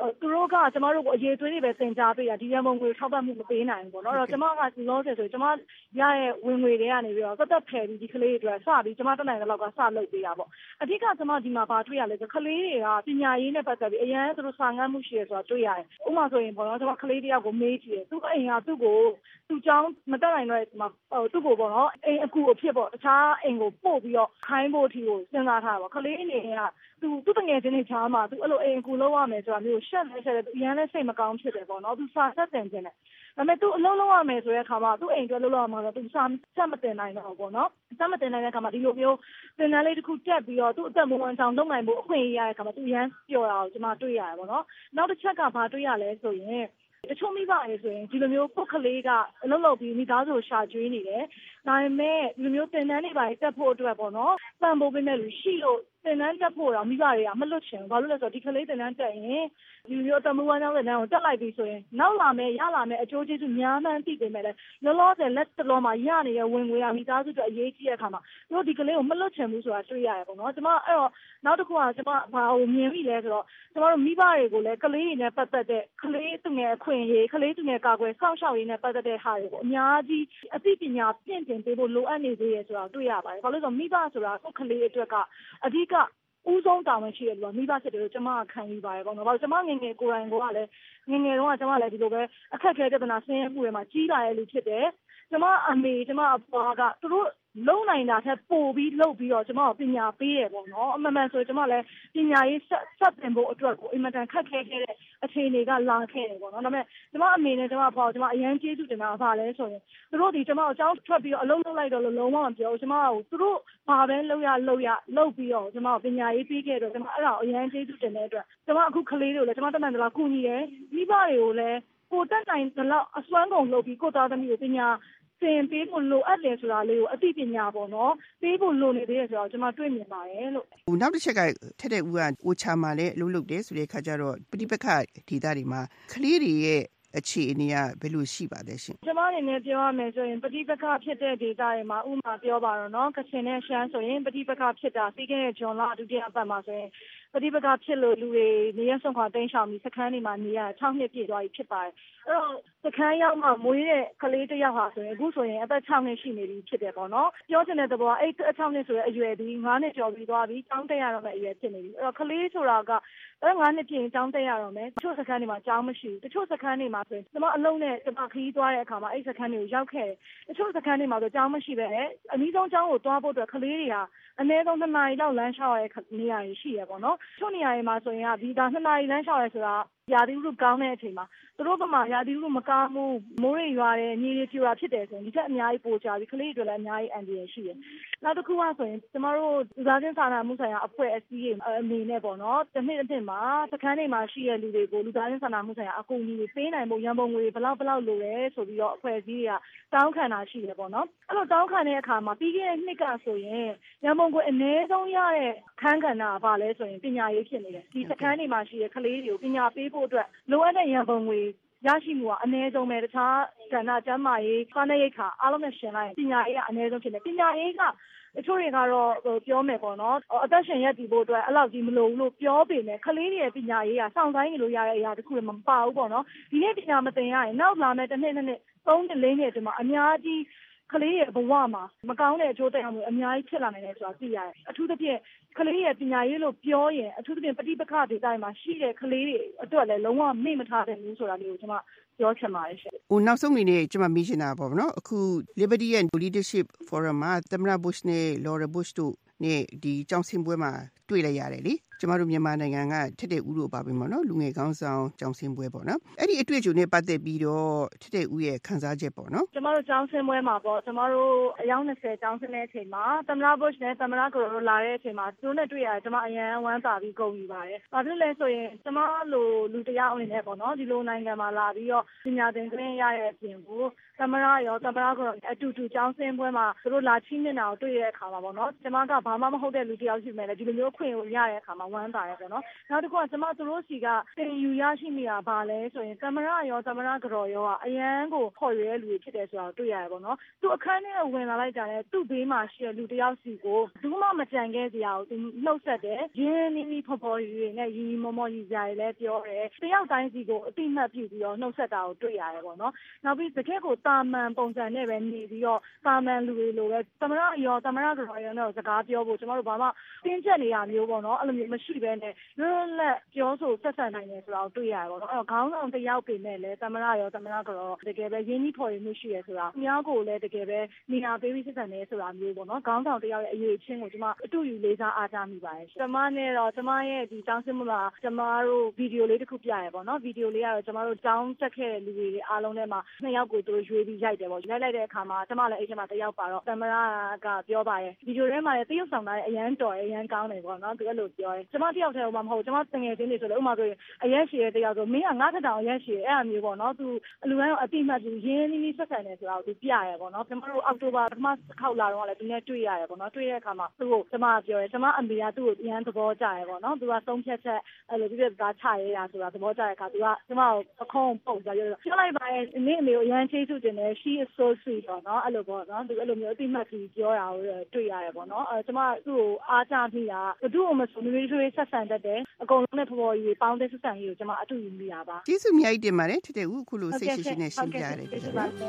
သူတို့ကကျမတို့ကိုအရေးသွေးတွေပဲသင်ကြားပေးတာဒီရန်ပုံငွေထောက်ပံ့မှုမပေးနိုင်ဘူးပေါ့နော်အဲ့တော့ကျမကလောဆယ်ဆိုကျမရတဲ့ဝင်ငွေတွေကနေပြီးတော့သက်ဖယ်ပြီးဒီကလေးတွေအတွက်စပြီးကျမတက်နိုင်တဲ့လောက်ကစလုပ်ပေးတာပေါ့အဓိကကျမဒီမှာဘာတွေ့ရလဲဆိုကလေးတွေကပညာရေးနဲ့ပတ်သက်ပြီးအရန်သူတို့စာငတ်မှုရှိရဆိုတာတွေ့ရတယ်ဥပမာဆိုရင်ပေါ့နော်ကျမကလေးတယောက်ကိုမေးကြည့်တယ်သူ့အိမ်ကသူ့ကိုသူ့ကျောင်းမတက်နိုင်တော့ဒီမှာသူ့ကိုပေါ့နော်အိမ်အကူအဖြစ်ပေါ့တခြားအိမ်ကိုပို့ပြီးတော့ခိုင်းဖို့အထိကိုစဉ်းစားထားတာပေါ့ကလေးအနေနဲ့ကသူ့တငယ်ချင်းတွေချားမှာသူအဲ့လိုအိမ်အကူလုပ်ရမယ်ဆိုတာမျိုးရှက်လဲရှက်တယ်သူအရန်လဲစိတ်မကောင်းဖြစ်တယ်ပေါ့နော်သူစာဆက်တင်ခြင်းတယ်ဒါပေမဲ့သူအလုံးလုံးရမယ်ဆိုတဲ့အခါမှာသူ့အိမ်အတွက်လုံးလုံးရမှာဆိုသူစာဆက်မတင်နိုင်တော့ဘူးပေါ့နော်ဆက်မတင်နိုင်တဲ့အခါမှာဒီလိုမျိုးသင်တန်းလေးတစ်ခုတက်ပြီးတော့သူ့အသက်မွေးဝမ်းကြောင်းလုပ်နိုင်ဖို့အခွင့်အရေးရတဲ့အခါမှာသူရမ်းပျော်တာကိုကျွန်မတွေ့ရတယ်ပေါ့နော်နောက်တစ်ချက်ကဘာတွေ့ရလဲဆိုရင်တချို့မိဘတွေဆိုရင်ဒီလိုမျိုးပုတ်ကလေးကအလုပ်လုပ်ပြီးမိသားစုကိုရှာကျွေးနေတယ်ဒါပေမဲ့ဒီလိုမျိုးသင်တန်းတွေပါတက်ဖို့အတွက်ပေါ့နော်ပံ့ပိုးပေးမဲ့လူရှိလို့သင်တန်းတက်ဖို့တော့မိဘတွေကမလွတ်ချင်ဘူးဘာလို့လဲဆိုတော့ဒီကလေးသင်တန်းတက်ရင်ဒီလိုမျိုးတမူဝမ်းကြောင်းသင်တန်းကိုတက်လိုက်ပြီးဆိုရင်နောက်လာမယ်ရလာမယ်အကျိုးကျေးဇူးများမှန်းသိပေမဲ့လည်းလောလောဆယ်လက်တလုံးမှာရနေတဲ့ဝင်ငွေကမိသားစုအတွက်အရေးကြီးတဲ့အခါမှာတို့ဒီကလေးကိုမလွတ်ချင်ဘူးဆိုတာတွေ့ရတယ်ပေါ့နော်ကျွန်မအဲ့တော့နောက်တစ်ခုကကျွန်မဘာကိုမြင်မိလဲဆိုတော့ကျွန်တော်တို့မိဘတွေကိုလည်းကလေးတွေနဲ့ပတ်သက်တဲ့ကလေးသူငယ်အခွင့်အရေးကလေးသူငယ်ကာကွယ်စောင့်ရှောက်ရေးနဲ့ပတ်သက်တဲ့ဟာတွေကိုအများကြီးအသိပညာပြင့်တင်ပေးဖို့လိုအပ်နေသေးတယ်ဆိုတာတွေ့ရပါတယ်ဘာလို့လဲဆိုတော့မိဘဆိုတာကိုကလေးအတွက်ကအဓိကဦးဆုံးတာဝန်ရှိတယ်လို့မိဘဖြစ်တယ်လို့ကျွန်မခံယူပါတယ်ပေါ့နော်။ဘာလို့ကျွန်မငယ်ငယ်ကိုယ်တိုင်ကလည်းငယ်ငယ်တုန်းကကျွန်မလည်းဒီလိုပဲအခက်အခဲပြဿနာဆင်းရဲမှုတွေမှာကြီးလာတဲ့လူဖြစ်တယ်။ကျွန်မအမေကျွန်မအဖွားကသူတို့လုံနိုင်တာထက်ပိုပြီးလုပ်ပြီးတော့ကျွန်မပညာပေးတယ်ပေါ့နော်အမှန်မှန်ဆိုကျွန်မလည်းပညာရေးဆက်တင်ဖို့အတွက်ကိုအင်မတန်ခက်ခဲခဲ့တဲ့အခြေအနေကလာခဲ့တယ်ပေါ့နော်ဒါပေမဲ့ကျွန်မအမေနဲ့ကျွန်မအဖွားကိုကျွန်မအရင်ကျေးဇူးတင်တာကဘာလဲဆိုရင်သူတို့ဒီကျွန်မအကြောင်းထွက်ပြီးတော့အလုပ်လုပ်လိုက်တော့လုံးဝမပြောကျွန်မကိုသူတို့ဘာပဲလုပ်ပြီးတော့ကျွန်မပညာရေးပေးခဲ့တော့ကျွန်မအဲ့ဒါကိုအရင်ကျေးဇူးတင်တဲ့အတွက်ကျွန်မအခုကလေးတွေကိုလည်းကျွန်မတက်နိုင်တယ်လားကူညီတယ်မိဘတွေကိုလည်းကိုတက်နိုင်တယ်လို့အစွမ်းကုန်လုပ်ပြီးကိုသားသမီးကိုပညာသင်ပေးဖို့လိုအပ်တယ်ဆိုတာလေးကိုအသိပညာပေါ့နော်ပေးဖို့လိုနေသေးတယ်ဆိုတော့ကျွန်မတွေ့မြင်ပါတယ်လို့နောက်တစ်ချက်ကထက်တဲ့ဦးကအိုချာမှာလည်းအလုပ်လုပ်တယ်ဆိုတဲ့အခါကျတော့ပဋိပက္ခဒေသတွေမှာကလေးတွေရဲ့အခြေအနေကဘယ်လိုရှိပါလဲရှင်ကျွန်မအနေနဲ့ပြောရမယ်ဆိုရင်ပဋိပက္ခဖြစ်တဲ့ဒေသတွေမှာဥပမာပြောပါတော့နော်ကချင်နဲ့ရှမ်းဆိုရင်ပဋိပက္ခဖြစ်တာပြီးခဲ့တဲ့ဇွန်လဒုတိယပတ်မှာဆိုရင်ပဋိပက္ခဖြစ်လို့လူတွေနေရဆုံးခွာတိမ်းရှောင်ပြီးစခန်းတွေမှာနေရ6နှစ်ပြည့်သွားပြီဖြစ်ပါတယ်အဲ့တော့စခန်းရောက်မှမွေးတဲ့ကလေးတစ်ယောက်ဟာဆိုရင်အခုဆိုရင်အသက်6နှစ်ရှိနေပြီဖြစ်တယ်ပေါ့နော်ပြောချင်တဲ့သဘောအဲ့6နှစ်ဆိုတဲ့အရွယ်ဒီ9နှစ်ကျော်ပြီးသွားပြီကျောင်းတက်ရတော့မယ့်အရွယ်ဖြစ်နေပြီအဲ့တော့ကလေးဆိုတာက9နှစ်ပြည့်ရင်ကျောင်းတက်ရတော့မယ်တချို့စခန်းတွေမှာကျောင်းမရှိဘူးတချို့စခန်းတွေမှာဆိုရင်ကျွန်မအလုံးနဲ့ကျွန်မခရီးသွားတဲ့အခါမှာအဲ့စခန်းတွေကိုရောက်ခဲ့တယ်တချို့စခန်းတွေမှာဆိုကျောင်းမရှိပဲအနည်းဆုံးကျောင်းကိုသွားဖို့အတွက်ကလေးတွေဟာအနည်းဆုံး2နာရီလောက်လမ်းလျှောက်ရတဲ့နေရာတွေရှိရပေါ့နော်ချို့နေရာတွေမှာဆိုရင်ဒီဒါ2နာရီလမ်းလျှောက်ရဲဆိုတာရာသီဥတုကောင်းတဲ့အချိန်မှာသူတို့ကမှရာသီဥတုမကောင်းဘူးမိုးတွေရွာတယ်မြေတွေပြိုတာဖြစ်တယ်ဆိုရင်ဒီချက်အများကြီးပိုကြပြီးကလေးတွေလည်းအများကြီးအန္တရာယ်ရှိတယ်နောက်တစ်ခုကဆိုရင်ကျမတို့လူသားချင်းစာနာမှုဆိုင်ရာအဖွဲ့အစည်းတွေအနေနဲ့ပေါ့နော်တစ်နှစ်မှာစခန်းတွေမှာရှိတဲ့လူတွေကိုလူသားချင်းစာနာမှုဆိုင်ရာအကူအညီတွေပေးနိုင်ဖို့ရန်ပုံငွေဘယ်လောက်လိုလဲဆိုပြီးတော့အဖွဲ့အစည်းတွေကတောင်းခံတာရှိတယ်ပေါ့နော်အဲ့လိုတောင်းခံတဲ့အခါမှာပြီးခဲ့တဲ့နှစ်ကဆိုရင်ရန်ပုံငွေအနည်းဆုံးရတဲ့ခန်းကဏ္ဍကဘာလဲဆိုရင်ပညာရေးဖြစ်နေတယ်ဒီစခန်းတွေမှာရှိတဲ့ကလေးတွေကိုပညာပေးဖို့အတွက်လိုအပ်တဲ့ရန်ပုံငွေရရှိမှုကအနည်းဆုံးပဲတခြားကဏ္ဍကျန်းမာရေးစားနပ်ရိက္ခာအားလုံးနဲ့ရှင်လိုက်ပညာရေးကအနည်းဆုံးဖြစ်နေပညာရေးကတချို့တွေကတော့ပြောမယ်ပေါ့နော်အသက်ရှင်ရပ်တည်ဖို့အတွက်အဲ့လောက်ကြီးမလိုဘူးလို့ပြောပေမဲ့ကလေးတွေရဲ့ပညာရေးကစောင့်ဆိုင်လို့ရတဲ့အရာတခုလည်းမပါဘူးပေါ့နော်ဒီနေ့ပညာမသင်ရရင်နောက်လာမယ့်တစ်နှစ်3နှစ်4နှစ်ဒီမှာအများကြီးကလေးရဲ့ဘဝမှာမကောင်းတဲ့အကျိုးသက်ရောက်မှုအများကြီးဖြစ်လာနိုင်တယ်ဆိုတာသိရတယ်အထူးသဖြင့်ကလေးရဲ့ပညာရေးလို့ပြောရင်အထူးသဖြင့်ပဋိပက္ခဒေသတွေမှာရှိတဲ့ကလေးတွေအတွက်လည်းလုံးဝမေ့မထားတဲ့ဘူးဆိုတာလေးကိုကျွန်မပြောချင်ပါတယ်ရှင်။နောက်ဆုံးအနေနဲ့ကျွန်မမေးချင်တာပေါ့နော်အခု Liberty and Leadership Forum မှာသမ္မတ Bush နဲ့ Laura Bush တို့နဲ့ဒီကျောင်းဆင်းပွဲမှာတွေ့လိုက်ရတယ်လေကျမတို့မြန်မာနိုင်ငံကထက်တဲ့ဦးတို့ပါပဲပေါ့နော်လူငယ်ကောင်းဆောင်ကျောင်းဆင်းပွဲပေါ့နော်အဲ့ဒီအတွေ့အကြုံနဲ့ပတ်သက်ပြီးတော့ထက်တဲ့ဦးရဲ့ခံစားချက်ပေါ့နော်ကျမတို့ကျောင်းဆင်းပွဲမှာပေါ့ကျမတို့အယောက်20ကျောင်းဆင်းတဲ့အချိန်မှာသမ္မတ Bush နဲ့သမ္မတကိုလာတဲ့အချိန်မှာသူတို့နဲ့တွေ့ရတယ်ကျမအရန်ဝမ်းသာပြီးဂုဏ်ယူပါတယ်။ဘာဖြစ်လဲဆိုရင်ကျမလိုလူတစ်ယောက်အနေနဲ့ပေါ့နော်ဒီလိုနိုင်ငံမှာလာပြီးတော့ပညာသင်ခွင့်ရတဲ့အပြင်ကိုသမ္မတရောသမ္မတကိုအတူတူကျောင်းဆင်းပွဲမှာသူတို့လာချင်းနေတာကိုတွေ့ရတဲ့အခါမှာပေါ့နော်ကျမကဘာမှမဟုတ်တဲ့လူတစ်ယောက်ရှိမယ်လေဒီလိုမျိုးခွင့်ကိုရတဲ့အခါမှာဝဝမ်းသာရပေါ့နော်နောက်တစ်ခုကကျွန်မတို့စီကတင်ယူရရှိမိတာပါလဲဆိုရင်သမရရောသမရကြော်ရောကအရန်ကိုခေါ်ရွေးလူတွေဖြစ်တယ်ဆိုတာကိုတွေ့ရတယ်ပေါ့နော်သူအခန်းထဲဝင်လာလိုက်ကြတယ်သူ့ဘေးမှာရှိတဲ့လူတယောက်စီကိုဘူးမှမကြံခဲ့စရာကိုသူနှုတ်ဆက်တယ်ရင်းနှီးဖော်ဖော်ရွေးနဲ့ရီမောမောရီစရာတွေလည်းပြောတယ်တယောက်တိုင်းစီကိုအတိမတ်ပြုပြီးတော့နှုတ်ဆက်တာကိုတွေ့ရတယ်ပေါ့နော်နောက်ပြီးတကယ်ကိုတာမန်ပုံစံနဲ့ပဲနေပြီးတော့တာမန်လူတွေလိုပဲသမရရောသမရကြော်ရောနဲ့စကားပြောဖို့ကျွန်တော်တို့ဘာမှတင်းကျပ်နေတာမျိုးပေါ့နော်အဲ့လိုမျိုးမရှိဘဲနဲ့လွတ်လပ်ပြောဆိုဆက်ဆံနိုင်တယ်ဆိုတာကိုတွေ့ရတယ်ပေါ့နော်အဲ့တော့ခေါင်းဆောင်တယောက်ပြင်နဲ့လည်းသမရရောသမရကြော်တကယ်ပဲရင်းနှီးဖော်ရည်မှုရှိရဆိုတာအများကိုလည်းတကယ်ပဲနေရာပေးပြီးဆက်ဆံနေဆိုတာမျိုးပေါ့နော်ခေါင်းဆောင်တယောက်ရဲ့အရေးချင်းကိုကျွန်မအတူယူလေးစားအားကြမိပါတယ်ကျွန်မနဲ့တော့ကျွန်မရဲ့ဒီတောင်းစစ်မှုမှာကျွန်မတို့ဗီဒီယိုလေးတစ်ခုပြရပေါ့နော်ဗီဒီယိုလေးကတော့ကျွန်မတို့တောင်းတက်ခဲ့တဲ့လူတွေအားလုံးထဲမှာနှစ်ယောက်ကိုသူတို့ရွေးပြီးရိုက်တယ်ပေါ့ရိုက်လိုက်တဲ့အခါမှာကျွန်မလည်းအဲ့ချိန်မှာတယောက်ပါတော့သမရကပြောပါတယ်ဗီဒီယိုထဲမှာလည်းတရုပ်ဆောင်တာအရန်တော်အရန်ကောင်းတယ်ပေါ့နော်သူအဲ့လိုပြောတယ်ကျွန်မတယောက်တည်းမှမဟုတ်ကျွန်မတငယ်ချင်းတွေဆိုလည်းဥမာဆိုရင်အရက်ရှည်တဲ့တယောက်ဆိုမင်းကငါးထထောင်အရက်ရှည်အဲ့အမျိုးပေါ့နော်သူအလူတိုင်းအတိမတ်သူရင်းနှီးဆက်ဆံတယ်ဆိုတာကိုသူပြရတယ်ပေါ့နော်ကျွန်မတို့အောက်တိုဘာပထမခေါက်လာတော့လည်းသူနဲ့တွေ့ရတယ်ပေါ့နော်တွေ့တဲ့အခါမှာသူ့ကိုကျွန်မပြောတယ်ကျွန်မအမေကသူ့ကိုအရန်သဘောကျတယ်ပေါ့နော်သူကသုံးဖြတ်ချက်အဲ့လိုပြည့်ပြည့်သားချရဲရဆိုတာသဘောကျတဲ့အခါသူကကျွန်မကိုအခေါင်းပုတ်ကြပြောလိုက်ပါရဲ့နေ့အမေကိုအရန်ချေးစုတင်တယ် she is so sweet ပေါ့နော်အဲ့လိုပေါ့နော်သူအဲ့လိုမျိုးအတိမတ်ကြီးပြောတာကိုတွေ့ရတယ်ပေါ့နော်ကျွန်မသူ့ကိုအားကြမိတာဘသူ့ကိုမဆိုမျိုးတွေဆက်ဆံတတ်တယ်အကုန်လုံးနဲ့ဖော်ဖော်ကြီးပေါင်းတဲ့ဆက်ဆံရေးကိုကျွန်မအတူယူမိတာပါကျေးဇူးအများကြီးတင်ပါတယ်ထက်တဲ့ဦးအခုလိုစိတ်ရှိရှိနဲ့ရှင်းပြရတယ်ကျေးဇူးပါရှင်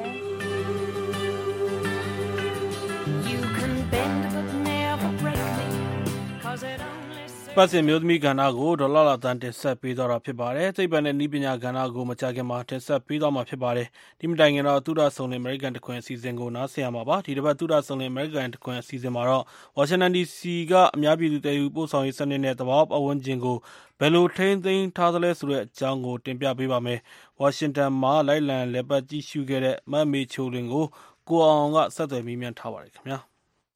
You can bend but never break me cause it only ပတ်စင်မျိုးသမီးကဏ္ဍကိုဒေါ်လာလာတန်တင်ဆက်ပေးတော့တာဖြစ်ပါတယ်။သိပ္ပံနဲ့နည်းပညာကဏ္ဍကိုမကြာခင်မှာတင်ဆက်ပေးတော့မှာဖြစ်ပါတယ်။ဒီမတိုင်ခင်တော့သုဒ္ဓဆုံလင်အမေရိကန်တခွင်အစီအစဉ်ကိုနားဆင်ရမှာပါ။ဒီတစ်ပတ်သုဒ္ဓဆုံလင်အမေရိကန်တခွင်အစီအစဉ်မှာတော့ဝါရှင်တန် DC ကအများပြည်သူတည်ယူပို့ဆောင်ရေးစနစ်နဲ့သဘာဝပတ်ဝန်းကျင်ကိုဘယ်လိုထိန်းသိမ်းထားသလဲဆိုတဲ့အကြောင်းကိုတင်ပြပေးပါမယ်။ဝါရှင်တန်မှာလိုက်လံလည်ပတ်ကြည့်ရှုခဲ့တဲ့မတ်မေချိုလင်ကိုကိုအောင်ကဆက်သွယ်မေးမြန်းထားပါတယ်ခင်ဗျာ။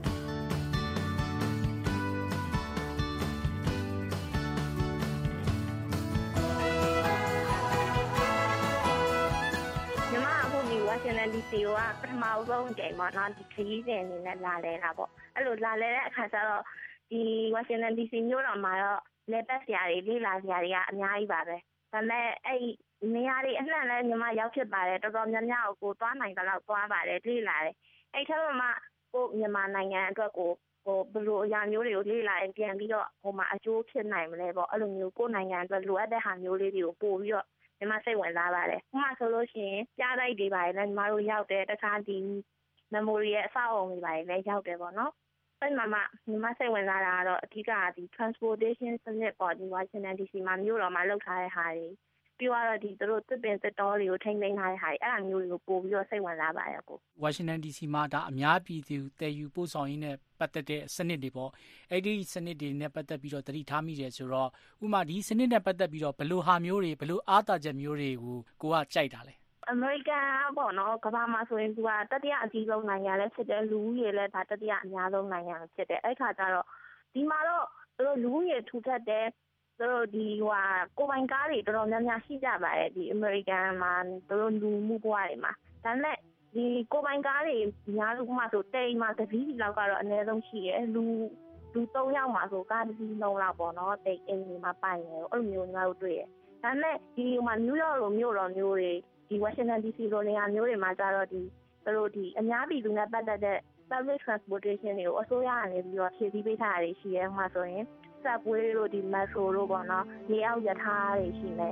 ရှင်တန် DC ကပထမဆုံးကြိမ်ပေါ့နော်ဒီခရီးစဉ်အနေနဲ့လာလဲတာပေါ့အဲ့လိုလာလဲတဲ့အခါကျတော့ဒီဝါရှင်တန် DC မြို့တော်မှာတော့လေပတ်စရာတွေလေ့လာစရာတွေကအများကြီးပါပဲဒါပေမဲ့အဲ့နေရာတွေအနှံ့လဲညီမရောက်ဖြစ်ပါတယ်တော်တော်များများကိုသွားနိုင်တဲ့လောက်သွားပါတယ်လေ့လာတယ်အဲ့ထက်မှကိုမြန်မာနိုင်ငံအတွက်ကိုဘယ်လိုအရာမျိုးတွေကိုလေ့လာရင်ပြန်ပြီးတော့ဟိုမှာအကျိုးဖြစ်နိုင်မလဲပေါ့အဲ့လိုမျိုးကိုနိုင်ငံအတွက်လိုအပ်တဲ့ဟာမျိုးလေးတွေကိုပို့ပြီးတော့ညီမစိတ်ဝင်စားပါတယ်။ဥပမာဆိုလို့ရှိရင်ကြားလိုက်တွေပါလေညီမတို့ရောက်တယ်တခြားဒီ memory ရဲ့အဆောက်အအုံတွေပါလေရောက်တယ်ပေါ့နော်။အဲ့မှာညီမစိတ်ဝင်စားတာကတော့အဓိကဒီ transportation စနစ်ပေါ့ဒီ Washington DC မှာမြို့တော်မှာလုပ်ထားတဲ့ဟာတွေပြီးတော့ဒီတို့သစ်ပင်သစ်တောတွေကိုထိန်းသိမ်းထားတဲ့ဟာတွေအဲ့အမျိုးတွေကိုပို့ပြီးတော့စိတ်ဝင်စားပါတယ်ကိုဝါရှင်တန် DC မှာဒါအများပြည်သူတည်ယူပို့ဆောင်ရေးနဲ့ပတ်သက်တဲ့စနစ်တွေပေါ့အဲ့ဒီစနစ်တွေနဲ့ပတ်သက်ပြီးတော့တတိထားမိတယ်ဆိုတော့ဥမာဒီစနစ်နဲ့ပတ်သက်ပြီးတော့ဘယ်လိုဟာမျိုးတွေဘယ်လိုအားသာချက်မျိုးတွေကိုကိုကကြိုက်တာလဲအမေရိကန်ပေါ့နော်ကမ္ဘာမှာဆိုရင်သူကတတိယအကြီးဆုံးနိုင်ငံလည်းဖြစ်တယ်လူဦးရေလည်းဒါတတိယအများဆုံးနိုင်ငံဖြစ်တယ်အဲ့ခါကျတော့ဒီမှာတော့သူလူဦးရေထူထပ်တယ်သူတို့ဒီကိုပိုင်ကားတွေတော်တော်များများရှိကြပါတယ်ဒီအမေရိကန်မှာသူတို့လူမှုဘဝတွေမှာဒါပေမဲ့ဒီကိုပိုင်ကားတွေများလို့မှဆိုတိမ်မှာတစ်စီးလောက်ကတော့အနည်းဆုံးရှိတယ်လူ3ယောက်မှာဆိုကားတစ်စီးလုံးလောက်ပေါ့နော်တိမ်အိမ်တွေမှာပိုင်တယ်အဲ့လိုမျိုးငါတို့တွေ့ရတယ်ဒါပေမဲ့ဒီမှာနယူးယောက်လိုမြို့တော်မျိုးတွေဒီ Washington DC လိုနေရာမျိုးတွေမှာကျတော့ဒီသူတို့ဒီအများပြည်သူနဲ့ပတ်သက်တဲ့ public transportation တွေကိုအစိုးရကနေပြီးတော့ဖြည့်ဆည်းပေးထားတာတွေရှိရဲမှာဆိုရင် subway တို့ဒီ metro တို့ပေါ့နော်နေအောက်ရထားတွေရှိနေ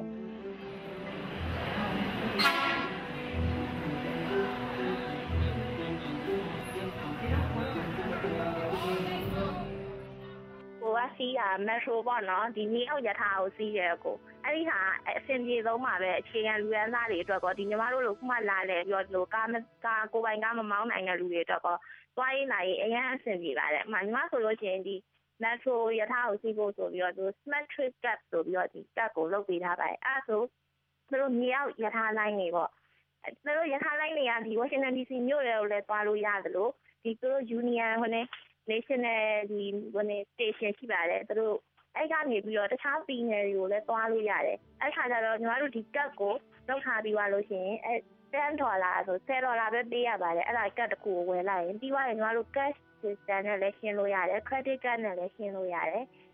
စီးရ metro ပေါ့နော်ဒီမြေအောက်ရထားကိုစီးရဲကိုအဲ့ဒီဟာအဆင်ပြေဆုံးမှာပဲအခြေခံလူရန်သားတွေအတွက်ကောဒီညီမတို့လိုခုမှလာလဲပြီးတော့ကားကိုပိုင်ကားမမောင်းနိုင်တဲ့လူတွေအတွက်ကောသွားရင်းလာရင်အရင်အဆင်ပြေပါတယ်အမှညီမဆိုလို့ရှိရင်ဒီ metro ရထားကိုစီးဖို့ဆိုပြီးတော့သူ smart trip card ဆိုပြီးတော့ဒီ card ကိုလုပ်ပေးထားပါတယ်အဲ့ဆိုသူတို့မြေအောက်ရထားလိုင်းတွေပေါ့သူတို့ရထားလိုင်းတွေကဒီ Washington DC မြို့တွေကိုလည်းသွားလို့ရတယ်လို့ဒီသူတို့ union ဟိုနေnational ဒီstation ရှိပါတယ်သူတို့အဲ့ကနေပြီးတော့တခြားပြည်နယ်တွေကိုလည်းသွားလို့ရတယ်အဲ့ခါကျတော့ညီမတို့ဒီ card ကိုလောက်ထားပြီးသွားလို့ရှိရင်အဲ့$10ဆို$10ပဲပေးရပါတယ်အဲ့ဒါ card တစ်ခုကိုဝယ်လိုက်ရင်ပြီးသွားရင်ညီမတို့ cash system နဲ့လည်းရှင်းလို့ရတယ် credit card နဲ့လည်းရှင်းလို့ရတယ်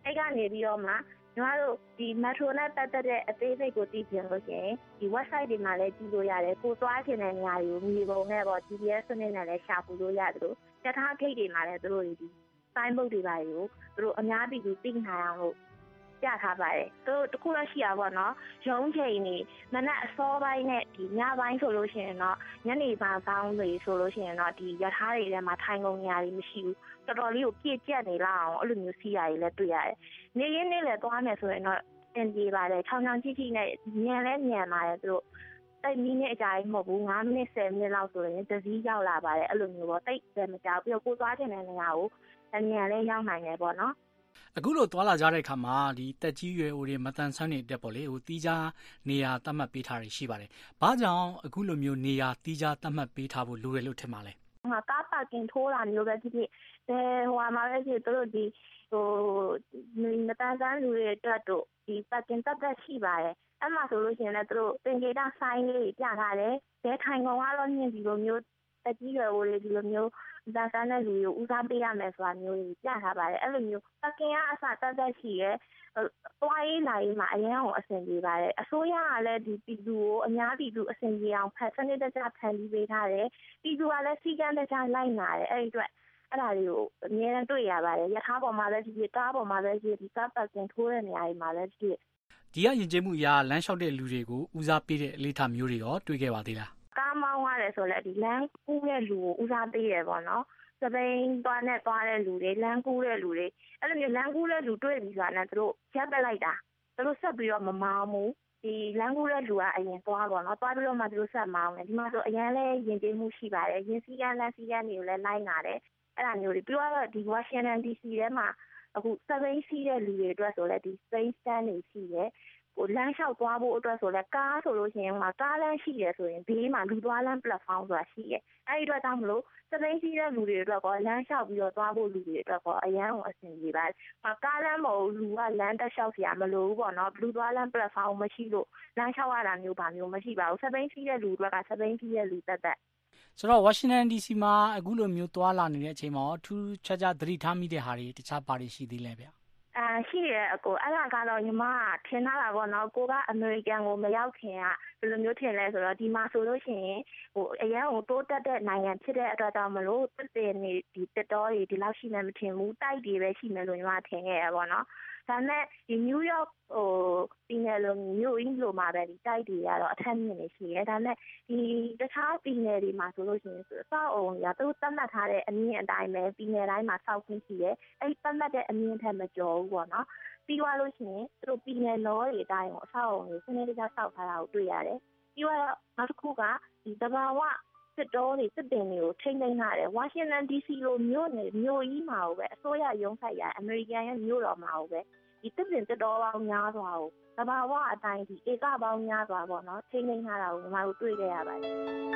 အဲ့ကနေပြီးတော့မှညီမတို့ဒီ metro နဲ့ပတ်သက်တဲ့အသေးစိတ်ကိုသိချင်လို့ရှိရင်ဒီ website တွေမှာလည်းကြည့်လို့ရတယ်ကိုသွားချင်တဲ့နေရာတွေကိုမြေပုံနဲ့ပေါ့ GPS စနစ်နဲ့လည်းရှာဖွေလို့ရတယ်လို့ရထားဂိတ်တွေမှာလည်းသူတို့ဒီ sign board တွေပါတွေကိုသူတို့အများပြည်သူသိနိုင်အောင်လို့ပြထားပါတယ်သူတို့တခုတော့ရှိရပါတော့ရုံးချိန်နေမနက်အစောပိုင်းနဲ့ဒီညပိုင်းဆိုလို့ရှိရင်တော့ညနေပိုင်းပေါင်းတွေဆိုလို့ရှိရင်တော့ဒီရထားတွေထဲမှာထိုင်ကုန်နေရာတွေမရှိဘူးတော်တော်လေးကိုပြည့်ကျက်နေလောက်အောင်အဲ့လိုမျိုးစီးရည်လည်းတွေ့ရတယ်နေရင်းနဲ့လည်းသွားမယ်ဆိုရင်တော့အင်ပြေပါတယ်ချောင်းချောင်းကြီးကြီးနဲ့ညံလဲညံပါတယ်သူတို့တိတ်မိနစ်အကြာကြီးမဟုတ်ဘူး9မိနစ်10မိနစ်လောက်ဆိုရင်တစည်းရောက်လာပါတယ်အဲ့လိုမျိုးပေါ့တိတ်တယ်မကြောက်ပြီးတော့ကိုသွားချင်တဲ့နေရာကိုအမြန်လဲရောက်နိုင်တယ်ပေါ့နော်အခုလိုသွားလာကြတဲ့အခါမှာဒီတက်ကြီးရွယ်အိုတွေမတန်ဆန်းနေတဲ့ပေါ့လေဟိုတီးခြားနေရာသတ်မှတ်ပေးထားတွေရှိပါတယ်။ဘာကြောင့်အခုလိုမျိုးနေရာတီးခြားသတ်မှတ်ပေးထားဖို့လိုတယ်လို့ထင်ပါလဲ။ကားပါကင်ထိုးတာမျိုးပဲဖြစ်ဖြစ်ဟိုမှာလည်းသူတို့ဒီဟိုမတန်ဆန်းလူတွေအတွက်တို့ဒီပါကင်တက်ရှိပါတယ်။အဲ့မှာဆိုလို့ရှိရင်လည်းသူတို့ပင်ကေတာဆိုင်လေးပြထားတယ်။ဘယ်ထိုင်ကောင်ကတော့ညင်ဒီလိုမျိုးတက်ကြီးရွယ်အိုတွေဒီလိုမျိုးဒါကလည်းလူကိုဦးစားပေးရမယ်ဆိုတာမျိုးကြီးပြထားပါတယ်အဲ့လိုမျိုးပကင်ကအစတက်ရှိရဲတွားရေးနိုင်မှာအရင်ကအဆင်ပြေပါတယ်အစိုးရကလည်းဒီပြည်သူကိုအများပြည်သူအဆင်ပြေအောင်စနစ်တကျဖန်တီးပေးထားတယ်ပြည်သူကလည်းစီကံတကျလိုက်နာတယ်အဲ့ဒီအတွက်အဲ့ဒါတွေကိုအများနဲ့တွေ့ရပါတယ်ရထားပေါ်မှာလည်းဒီကားပေါ်မှာလည်းဒီကားပကင်ထိုးတဲ့နေရာတွေမှာလည်းဒီကယဉ်ကျေးမှုအရာလမ်းလျှောက်တဲ့လူတွေကိုဦးစားပေးတဲ့အလေးထားမျိုးတွေရောတွေ့ခဲ့ပါသေးလားကားမောင်းရတယ်ဆိုလည်းဒီလမ်းကူးတဲ့လူကိုဦးစားပေးရပေါ့နော်စပိန်သွားတဲ့လူတွေလမ်းကူးတဲ့လူတွေအဲ့လိုမျိုးလမ်းကူးတဲ့လူတွေ့ပြီဆိုတာနဲ့သူတို့ရပ်ပက်လိုက်တာသူတို့ဆက်ပြီးတော့မမောင်းဘူးဒီလမ်းကူးတဲ့လူကအရင်သွားပေါ့နော်သွားပြီးတော့မှသူတို့ဆက်မောင်းတယ်ဒီမှာဆိုအရင်လဲယဉ်ကျေးမှုရှိပါတယ်ယဉ်စည်းကမ်းလမ်းစည်းကမ်းတွေကိုလည်းလိုက်နာတယ်အဲ့ဒါမျိုးတွေပြီးတော့ဒီ Washington DC ထဲမှာအခုစပိန်စီးတဲ့လူတွေအတွက်ဆိုလည်းဒီ Spain stand တွေရှိတယ်ကိုလမ်းလျှောက်သွားဖို့အတွက်ဆိုလဲကားဆိုလို့ရှိရင်ကားလမ်းရှိရဆိုရင်ဘေးမှာလူသွားလမ်း platform ဆိုတာရှိတယ်အဲ့ဒီအတွက်ကြောင့်မလို့စပိန်စီးတဲ့လူတွေအတွက်ကောလမ်းလျှောက်ပြီးတော့သွားဖို့လူတွေအတွက်ကောအရန်ကိုအဆင်ပြေပါတယ်ကားလမ်းမဟုတ်လူကလမ်းတက်လျှောက်เสียမလို့ဘူးပေါ့နော်လူသွားလမ်း platform မရှိလို့လမ်းလျှောက်ရတာမျိုးပါမျိုးမရှိပါဘူးစပိန်စီးတဲ့လူတွေကစပိန်စီးတဲ့လူတက်ဆိုတော့ Washington DC မှာအခုလိုမျိုးသွားလာနေတဲ့အချိန်မှာထူးခြားခြားသတိထားမိတဲ့ဟာတွေတခြားပါတွေရှိသေးလဲဗျရှိရအကိုအဲ့ဒါကတော့ညီမထင်ထားတာပေါ့နော်ကိုကအမေရိကန်ကိုမရောက်ခင်ကဘယ်လိုမျိုးထင်လဲဆိုတော့ဒီမှာဆိုလို့ရှိရင်ဟိုအရင်ကတိုးတက်တဲ့နိုင်ငံဖြစ်တဲ့အတွက်ကြောင့်မလို့တစ်စင်နေဒီတက်တော်တွေဒီလောက်ရှိမှမထင်ဘူးတိုက်တွေပဲရှိမယ်လို့ညီမထင်ခဲ့ရပါတော့ဒါနဲ့ဒီနယူးယောက်ဟိုပြည်နယ်လိုမျိုးအင်းလိုမှာပဲဒီတိုက်တွေကတော့အထက်မြင့်နေရှိရဲဒါနဲ့ဒီတခြားပြည်နယ်တွေမှာဆိုလို့ရှိရင်စောက်အောင်ရသူသတ်မှတ်ထားတဲ့အမြင့်အတိုင်းပဲပြည်နယ်တိုင်းမှာစောက်ခွင့်ရှိရဲအဲ့သတ်မှတ်တဲ့အမြင့်ထက်မကျော်ဘူးပေါ့နော်ပြီးသွားလို့ရှိရင်သူတို့ပြည်နယ်လောတွေအတိုင်းကိုအဆောက်အုံတွေစနစ်တကျစောက်ထားတာကိုတွေ့ရတယ်ပြီးတော့နောက်တစ်ခုကဒီတဘာဝစစ်တော်တွေစစ်ပင်တွေကိုထိန်းသိမ်းထားတယ်ဝါရှင်တန် DC လိုမြို့ကြီးမှာပဲအစိုးရရုံးဆိုင်ရာအမေရိကန်ရဲ့မြို့တော်မှာပဲဒီစစ်ပင်စစ်တော်ပေါင်းများစွာကိုတဘာဝအတိုင်းဒီဧကပေါင်းများစွာပေါ့နော်ထိန်းသိမ်းထားတာကိုကျွန်တော်တို့တွေ့ခဲ့ရပါတယ်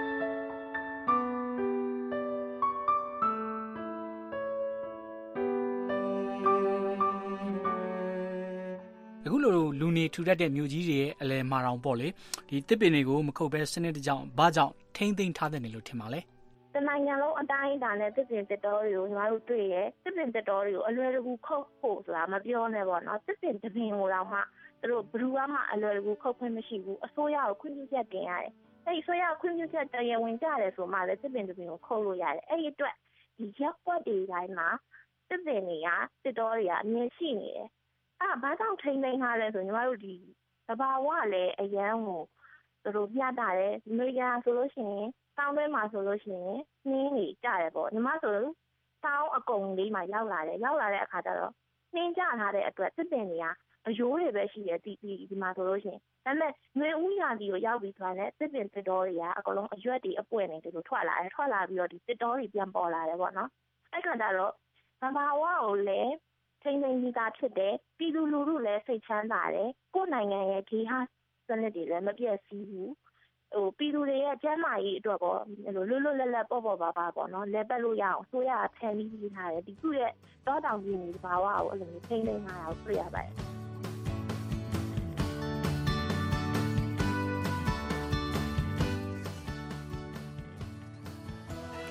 အခုလိုလူနေထူထပ်တဲ့မြို့ကြီးတွေရဲ့အလယ်မှာတောင်ပေါ့လေဒီတစ်ပင်တွေကိုမခုတ်ပဲစနစ်တကြောင်ဘာကြောင့်ထိမ့်သိမ်းထားတယ်လို့ထင်ပါလဲတနိုင်ငံလုံးအတိုင်းအတာနဲ့တစ်ပင်တစ်တော်တွေကိုကျွန်တော်တို့တွေ့ရဲတစ်ပင်တစ်တော်တွေကိုအလွယ်တကူခုတ်ဖို့ဆိုတာမပြောနဲ့ပေါ့နော်တစ်ပင်တစ်ပင်ကိုတော့မှသူတို့ဘယ်သူမှအလွယ်တကူခုတ်ခွင့်မရှိဘူးအစိုးရကိုခွင့်ပြုချက်တင်ရတယ်အဲ့ဒီအစိုးရခွင့်ပြုချက်တရားဝင်ကြတယ်ဆိုမှလည်းတစ်ပင်တစ်ပင်ကိုခုတ်လို့ရတယ်အဲ့ဒီအတွက်ဒီရက်ကွက်တွေတိုင်းမှာတစ်ပင်တွေကတစ်တော်တွေကအမြင်ရှိနေတယ်ဘာကြောင့်ထိန်းသိမ်းထားလဲဆိုညီမတို့ဒီတဘာဝလည်းအရန်ကိုသူတို့ပြတာတယ်အမေရိကန်ဆိုလို့ရှိရင်တောင်းတွင်းမှာဆိုလို့ရှိရင်နှင်းနေကြတယ်ပေါ့ညီမဆိုတောင်းအကုံလေးမှာရောက်လာတဲ့အခါကျတော့နှင်းကြထားတဲ့အတွက်စစ်ပင်တွေကအယိုးတွေပဲရှိတယ်ဒီမှာဆိုလို့ရှိရင်ဒါပေမဲ့ငွေဥရာဒီကိုရောက်ပြီးသွားတဲ့စစ်ပင်တစ်တော်တွေကအကုန်လုံးအရွက်တွေအပွင့်နေတယ်လို့ထွက်လာပြီးတော့ဒီတစ်တော်တွေပြန်ပေါ်လာတယ်ပေါ့နော်အဲ့ခါကျတော့တဘာဝကိုလည်းထိန်းသိမ်းပြီးသားဖြစ်တယ်ပြည်သူလူထုလည်းစိတ်ချမ်းသာတယ်ကိုယ်နိုင်ငံရဲ့ဂေဟစနစ်တွေလည်းမပြည့်စည်ဘူးဟိုပြည်သူတွေရဲ့ကျန်းမာရေးအတွက်ကောလွတ်လွတ်လပ်လပ်ပေါ့ပါပေါ့နော်လဲပတ်လို့ရအောင်ဆိုရဖန်ပြီးပြီးထားတယ်ဒီသူ့ရဲ့တောတောင်ကြီးတွေဘာဝကိုအဲ့လိုမျိုးထိန်းသိမ်းထားတာကိုတွေ့ရပါတယ်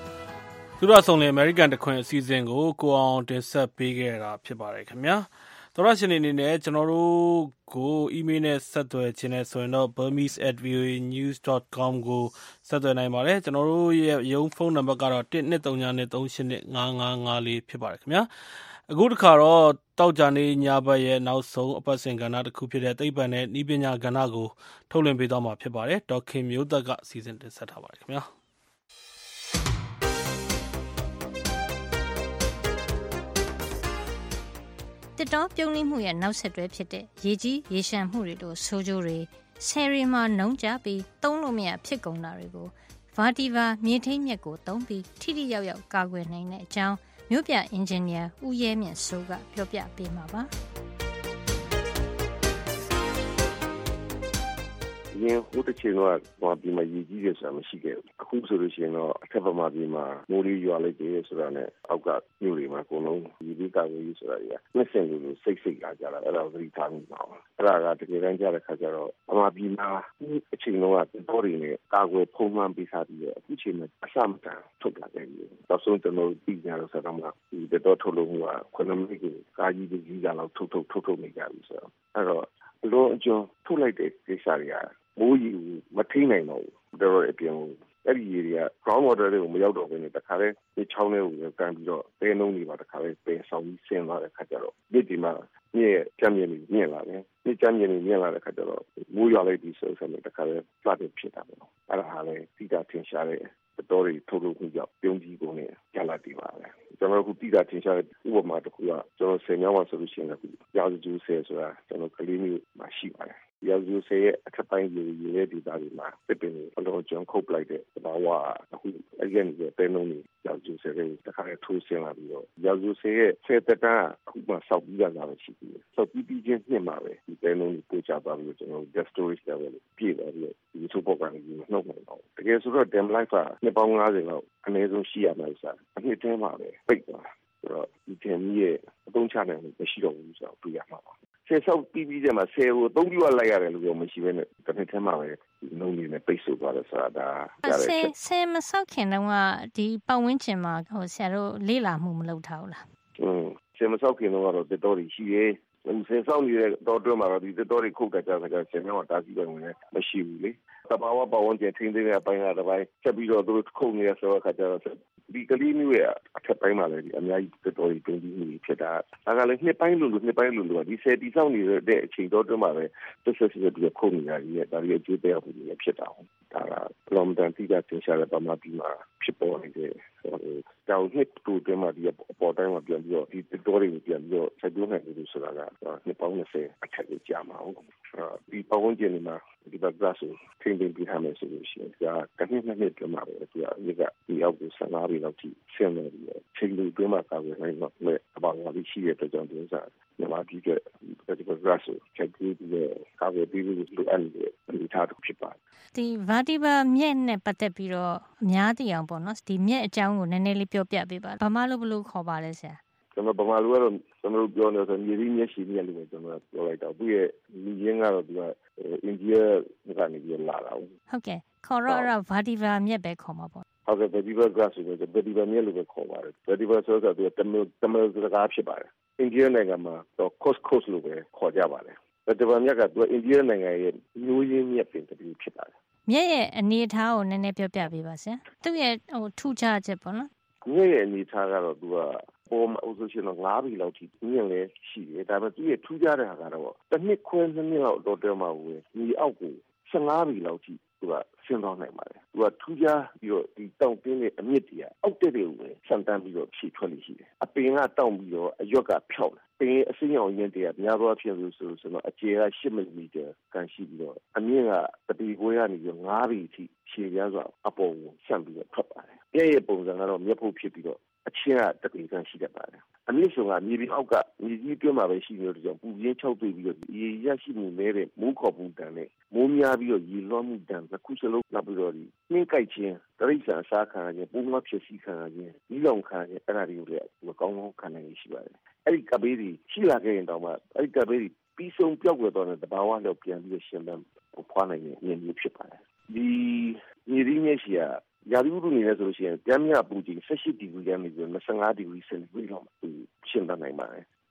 သူတို့ဆောင်လေ American တခွင်အစီအစဉ်ကိုကိုအောင်တင်ဆက်ပေးခဲ့တာဖြစ်ပါတယ်ခင်ဗျာသောရရှင်အနေနဲ့ကျွန်တော်တို့ကိုအီးမေးလ်နဲ့ဆက်သွယ်ခြင်းနဲ့ဆိုရင်တော့ burmese@voanews.com ကိုဆက်သွယ်နိုင်ပါတယ်ကျွန်တော်တို့ရဲ့ရုံးဖုန်းနံပါတ်ကတော့12393855554ဖြစ်ပါတယ်ခင်ဗျာအခုတစ်ခါတော့တောက်ကြနေညဘက်ရဲ့နောက်ဆုံးအပတ်စဉ်ကဏ္ဍတစ်ခုဖြစ်တဲ့သိပ္ပံနဲ့ဤပညာကဏ္ဍကိုထုတ်လွှင့်ပေးသွားမှာဖြစ်ပါတယ်ဒေါက်ခင်မျိုးသက်ကအစီအစဉ်တင်ဆက်ထားပါတယ်ခင်ဗျာတစ်တော်ပြုံးလိမှုရဲ့နောက်ဆက်တွဲဖြစ်တဲ့ရေကြီးရေရှမ်းမှုတွေတို့ဆိုးကျိုးတွေဆယ်ရီမှာနှုံးကြပြီးသုံးလို့မရဖြစ်ကုန်တာတွေကိုဗာတီဗာမြေထိတ်မြက်ကိုသုံးပြီးထိထိရောက်ရောက်ကာကွယ်နိုင်တဲ့အကြောင်းမြို့ပြအင်ဂျင်နီယာဦးရဲမြင့်စိုးကပြောပြပေးမှာပါရင်ဟိုတချင်တော့ဘာပြီးမှရည်ကြီးရဆိုတာမရှိခဲ့ဘူးအခုဆိုလို့ရှိရင်တော့အထက်ပမာပြီးမှမိုးလေးရွာလိုက်တယ်ဆိုတာနဲ့အောက်ကမြို့တွေမှာအကုန်လုံးရည်ကြီးကာကွယ်ရေးဆိုတာကြီးကနှစ်ဆင့်လိုစိတ်လာကြတာအဲ့ဒါကိုသတိထားမိပါအောင်အဲ့ဒါကတကယ်တမ်းကြတဲ့ခါကျတော့ပမာပြီးမှအချိန်လုံးကတော်တွေနဲ့ကာကွယ်ဖုံးမှန်းပေးထားပြီးတော့အခုချိန်မှာအစမတန်ထုတ်လာခဲ့ပြီနောက်ဆုံးကျွန်တော်ပြီးကြတော့ဆိုတော့မှဒီတော်ထုတ်လို့က9မိနစ်ကိုကာကြီးကြီးကလောက်ထုတ်နေကြပြီဆိုတော့အဲ့တော့လုံးအကျော်ထုတ်လိုက်တဲ့ကိစ္စတွေကမိုးကြီးမထိနိုင်တော့ဘူးတော်တော်အပြင်အဲ့ဒီရေတွေက ground water တွေကိုမရောက်တော့ဘဲနဲ့တခါလဲဒီချောင်းတွေကိုကန်ပြီးတော့တဲနှုံးတွေပါတခါလဲပင်ဆောင်ပြီးဆင်းသွားတဲ့ခါကျတော့ဒီမှာမြေကျမ်းမြေမြင့်လာတယ်ဒီကျမ်းမြေမြင့်လာတဲ့ခါကျတော့မိုးရွာလိုက်ပြီးဆိုတော့တခါလဲ flood ဖြစ်တာပေါ့အဲ့ဒါဟာလဲတိတာထင်ရှားတဲ့တော်တွေထုတ်လို့ခုကြောက်ပြုံးကြီးကုန်နဲ့ကြလာတည်ပါပဲကျွန်တော်တို့တိတာထင်ရှားတဲ့ဥပမာတစ်ခုကကျွန်တော်ဆယ်မြောက်မှာဆိုလို့ရှိရင်လည်းရာဇဂျူးဆယ်ဆိုတာကျွန်တော်ကလေးမျိုးမှာရှိပါတယ်ရာဇဂျူးဆယ်ရဲ့အထက်ပိုင်းရေးရဲ့ဒေတာတွေမှာပြပင်အလုံးကျွန်းခုတ်လိုက်တဲ့ဘာဝအခုအရင်ကတဲနှုံးနေရာဇဂျူးဆယ်ရဲ့တခါလေထိုးဆင်းလာပြီးတော့ရာဇဂျူးဆယ်ရဲ့ဆယ်တန်းအခုမှစောက်ပြီးရတာပဲရှိသေးတယ်စောက်ပြီးချင်းနှစ်မှာပဲဒီတဲနှုံးကိုပို့ချသွားပြီးတော့ကျွန်တော် gas storage level ပြည့်သွားပြီးတော့ဒီချိုးပေါက်ကနေပြီးနှုတ်နိုင်တော့တကယ်ဆိုတော့ dam life ကနှစ်ပေါင်း90လောက်အနည်းဆုံးရှိရမှာစားအနှစ်တည်းမှာပဲပိတ်သွားဆိုတော့ဒီ dam ရဲ့အသုံးချနိုင်မှုမရှိတော့ဘူးဆိုတော့တွေ့ရမှာပါဆယ်ဆောက်ပြီးတဲ့မှာဆယ်ကိုအသုံးပြုလိုက်ရတယ်လို့ပြောမရှိဘဲနဲ့တစ်နှစ်ထဲမှာပဲနှုံနေနဲ့ပိတ်ဆို့သွားတယ်ဆိုတာဒါဆယ်မဆောက်ခင်တုန်းကဒီပတ်ဝန်းကျင်မှာဆရာတို့လေ့လာမှုမလုပ်ထားဘူးလားဆယ်မဆောက်ခင်တုန်းကတော့တော်တော်ရှိရဲ့ဆယ်ဆောက်နေတဲ့တော်တွင်းမှာတော့ဒီတော်တွေခုတ်ကြကြဆယ်မြောက်တာစီပဲဝင်နေမရှိဘူးလေတဘာဝပတ်ဝန်းကျင်ထိန်းသိမ်းတဲ့အပိုင်းကတစ်ပိုင်းဆက်ပြီးတော့သူတို့ခုတ်နေတဲ့ဆိုတော့ခါကျတော့ဒီကလေးမျိုးရဲ့အထက်ပိုင်းမှာလည်းဒီအများကြီးတော်တော်ပြုံးပြီးနေဖြစ်တာဒါကလည်းနှစ်ပိုင်းလို့ဒီဆယ်တီဆောင်နေတဲ့အချိန်တော်တွင်းမှာပဲတစ်ဆက်ဆက်ပြီးခုတ်နေတာကြီးရဲ့ဒါရီအကျိုးတရားမှုတွေဖြစ်တာဟုတ်ဒါကပလောင်တန်တိကသင်ရှားတဲ့ပမာပြီးမှာဖြစ်ပေါ်နေတဲ့တောင်နှစ်တူတွင်းမှာဒီအပေါ်တိုင်းမှာပြန်ပြီးတော့ဒီတော်တွေပြန်ပြီးတော့ဆက်ပြောနိုင်လို့ဆိုတာကနှစ်ပေါင်း20အထက်ကိုကြာမှာဟုတ်ဒီပတ်ဝန်းကျင်မှာဒီဘက်ကဆိုထိန်းသိမ်းပြီးထားမယ်ဆိုလို့ရှိရင်ဒါတစ်နှစ်ပြမှာပဲသူကဒီအောက်ကို15ปีလောက်ထိဆင်းနေပြီးချိန်လူတွင်းမှာကာကွယ်နိုင်တော့မဲ့အပေါ်မှာရှိတဲ့အတွက်ကြောင့်ဒီဥစ္စာမြန်မာပြည်ကဒီဘက်ကဆိုချက်ပြီးပြီးကာကွယ်ပြီးလို့လိုအပ်နေတဲ့အနေအထားတစ်ခုဖြစ်ပါတယ်ဒီဗာတီဗာမြက်နဲ့ပတ်သက်ပြီးတော့အများသိအောင်ပေါ့နော်ဒီမြက်အကြောင်းကိုနည်းနည်းလေးပြောပြပေးပါဗမာလိုဘယ်လိုခေါ်ပါလဲဆရာကျွန်တော်ဗမာလိုကတော့ကျွန်တော်ပြောနေဆိုမြေကြီးမျက်ရှိမြက်လို့ကျွန်တော်ပြောလိုက်တော့သူ့ရဲ့လူရင်းကတော့သူကအိန္ဒိယကနေပြီးလာတာဟုတ်ကဲ့ခေါ်တော့ဗာတီဗာမြက်ပဲခေါ်မှာပေါ့ဟုတ်ကဲ့ဗာတီဗာ grass ဆိုတော့ဗာတီဗာမြက်လို့ပဲခေါ်ပါတယ်ဗာတီဗာဆိုတော့သူကတမန်စကားဖြစ်ပါတယ်အိန္ဒိယနိုင်ငံမှာတော့ coast လို့ပဲခေါ်ကြပါတယ်ဗာတီဗာမြက်ကသူကအိန္ဒိယနိုင်ငံရဲ့မျိုးရင်းမြက်ပင်တစ်ခုဖြစ်ပါတယ်မြက်ရဲ့အနေအထားကိုနည်းနည်းပြောပြပေးပါဆရာသူ့ရဲ့ထူးခြားချက်ပေါ့နော်မြက်ရဲ့အနေအထားကတော့သူကပေါ်မှာဆိုရှင်တော့9ပြီလောက်ထိမြင့်လဲရှိတယ်ဒါပေမဲ့သူရဲ့ထူးခြားတဲ့ဟာကတော့တစ်နှစ်ခွဲ2နှစ်လောက်တော့တဲမှာဝင်ဒီအောက်ကို15ပြီလောက်ထိသူကဆင်းသွားနိုင်ပါတယ်သူကထူးခြားပြီးတော့ဒီတောင်တင်းတဲ့အမြင့်တွေကအောက်တက်တွေကိုပဲဆန်တန်းပြီးတော့ဖြည့်ထွက်လို့ရှိတယ်အပင်ကတောင့်ပြီးတော့အရွက်ကဖြောက်တယ်ပင်အစင်းရောင်ရင်းတွေကများသောအားဖြင့်ဆိုတော့အကျယ်က10မီလီမီတာကန်ရှိပြီးတော့အမြင့်ကတပီခွဲကနေပြီးတော့9ပြီထိရှည်ပြားစွာအပေါ်ကိုဆန့်ပြီးတော့ထွက်ပါတယ်ရဲ့ပုံစံကတော့မျက်ဖုတ်ဖြစ်ပြီးတော့အချင်းကတပီကန်ရှိတတ်ပါတယ်အမြင့်ဆုံးကမြေပြင်အောက်ကမြေကြီးတွင်းမှာပဲရှိနေလို့ကြောင့်ပူပြင်း၆တွေ့ပြီးတော့ရေရရှိမှုနေတဲ့မိုးခေါ်ပူတန်နဲ့မိုးများပြီးတော့ရေလွှမ်းမှုတန်တစ်ခုစလုံးနောက်ပြီးတော့ဒီနှင်းကြိုက်ခြင်းတရိษံအစားခံရခြင်းပုံမှန်ဖြစ်စီခံရခြင်းဒီလောင်ခံရခြင်းအဲ့ဒါတွေကိုလည်းကောင်းကောင်းခံနိုင်ရရှိပါတယ်အဲ့ဒီကဘေးတွေရှိလာခဲ့ရင်တော့မှအဲ့ဒီကဘေးတွေပြီးဆုံးပြောက်ွယ်သွားတဲ့တဘာဝလောက်ပြန်ပြီးရှင်းတမ်းဖွားနိုင်တဲ့ဉာဏ်မျိုးဖြစ်ပါတယ်ဒီညီရင်းရဲ့ရှိရာသီဥတုနေလဲဆိုလို့ရှိရင်ပြန်မြပူချိန်18ဒီဂရီကနေပြီး25ဒီဂရီစင်တီဂရိတ်လောက်ရှင်းတတ်နိုင်ပါတယ်